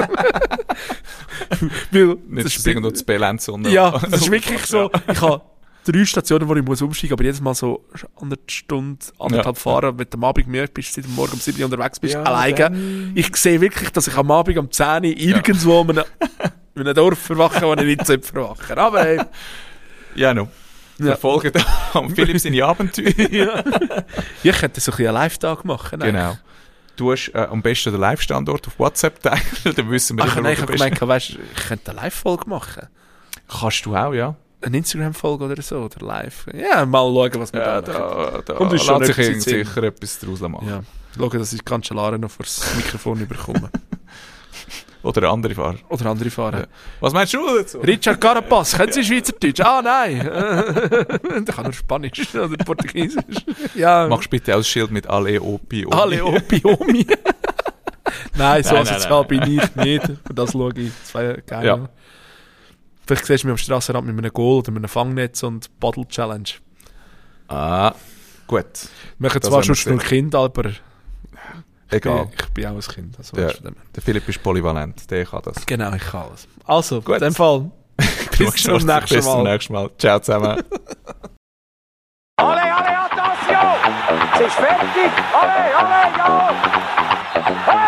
Weil Nicht, das dass irgendwo zu Belenz und ja, das ist wirklich so. Ich habe 3 Stationen, wo ich muss umsteigen muss, aber jedes Mal so 1 Stunde, 1,5 fahren, wenn du am Abend müde bist, seit dem Morgen um 7 Uhr unterwegs bist, Ja, alleine. dann- Ich sehe wirklich, dass ich am Abend um 10 Uhr irgendwo in einem Dorf verwache, wo ich nicht verwachen. Aber hey, Ja, no. Ja. Verfolgt am Philipp seine Abenteuer. ja. Ich könnte so ein bisschen einen Live-Tag machen. Genau. Du hast am besten den Live-Standort auf WhatsApp teilen, dann wissen wir Ach immer, nein, ich wo habe du bist. gemeint, weißt, ich könnte eine Live-Folge machen. Kannst du auch, ja. Eine Instagram-Folge oder so, oder live. Ja, mal schauen, was wir Ja, da machen. da Kommt uns schon lässt sich etwas in den Sinn. sicher etwas daraus machen. Ja, schauen, dass ich die Cancellara noch vor das Mikrofon überkomme. Oder eine andere Fahrer. Oder andere fahren. Ja. Was meinst du dazu? Richard Carapaz, können Sie Schweizerdeutsch? Ah, nein. Der kann nur Spanisch oder Portugiesisch. Ja. Machst bitte auch das Schild mit alle Opi. alle Opiomi. Nein, so Nein, sozial nein. bin ich nicht. Für das schaue ich. Das wäre geil. Ja. Vielleicht siehst du mich am Strassenrand mit einem Goal oder mit einem Fangnetz und Paddle-Challenge. Ah, gut. Wir machen Das zwar werden schon wir nur Kind, aber Egal. ich bin auch ein Kind. Also Ja. weißt du, Der Philipp ist polyvalent, der kann das. genau, ich kann alles. Also, Gut. in dem Fall. Bis zum nächsten Bis zum Mal. nächsten Mal. Ciao zusammen. Alle, attention! Es ist fertig! Alle, ja!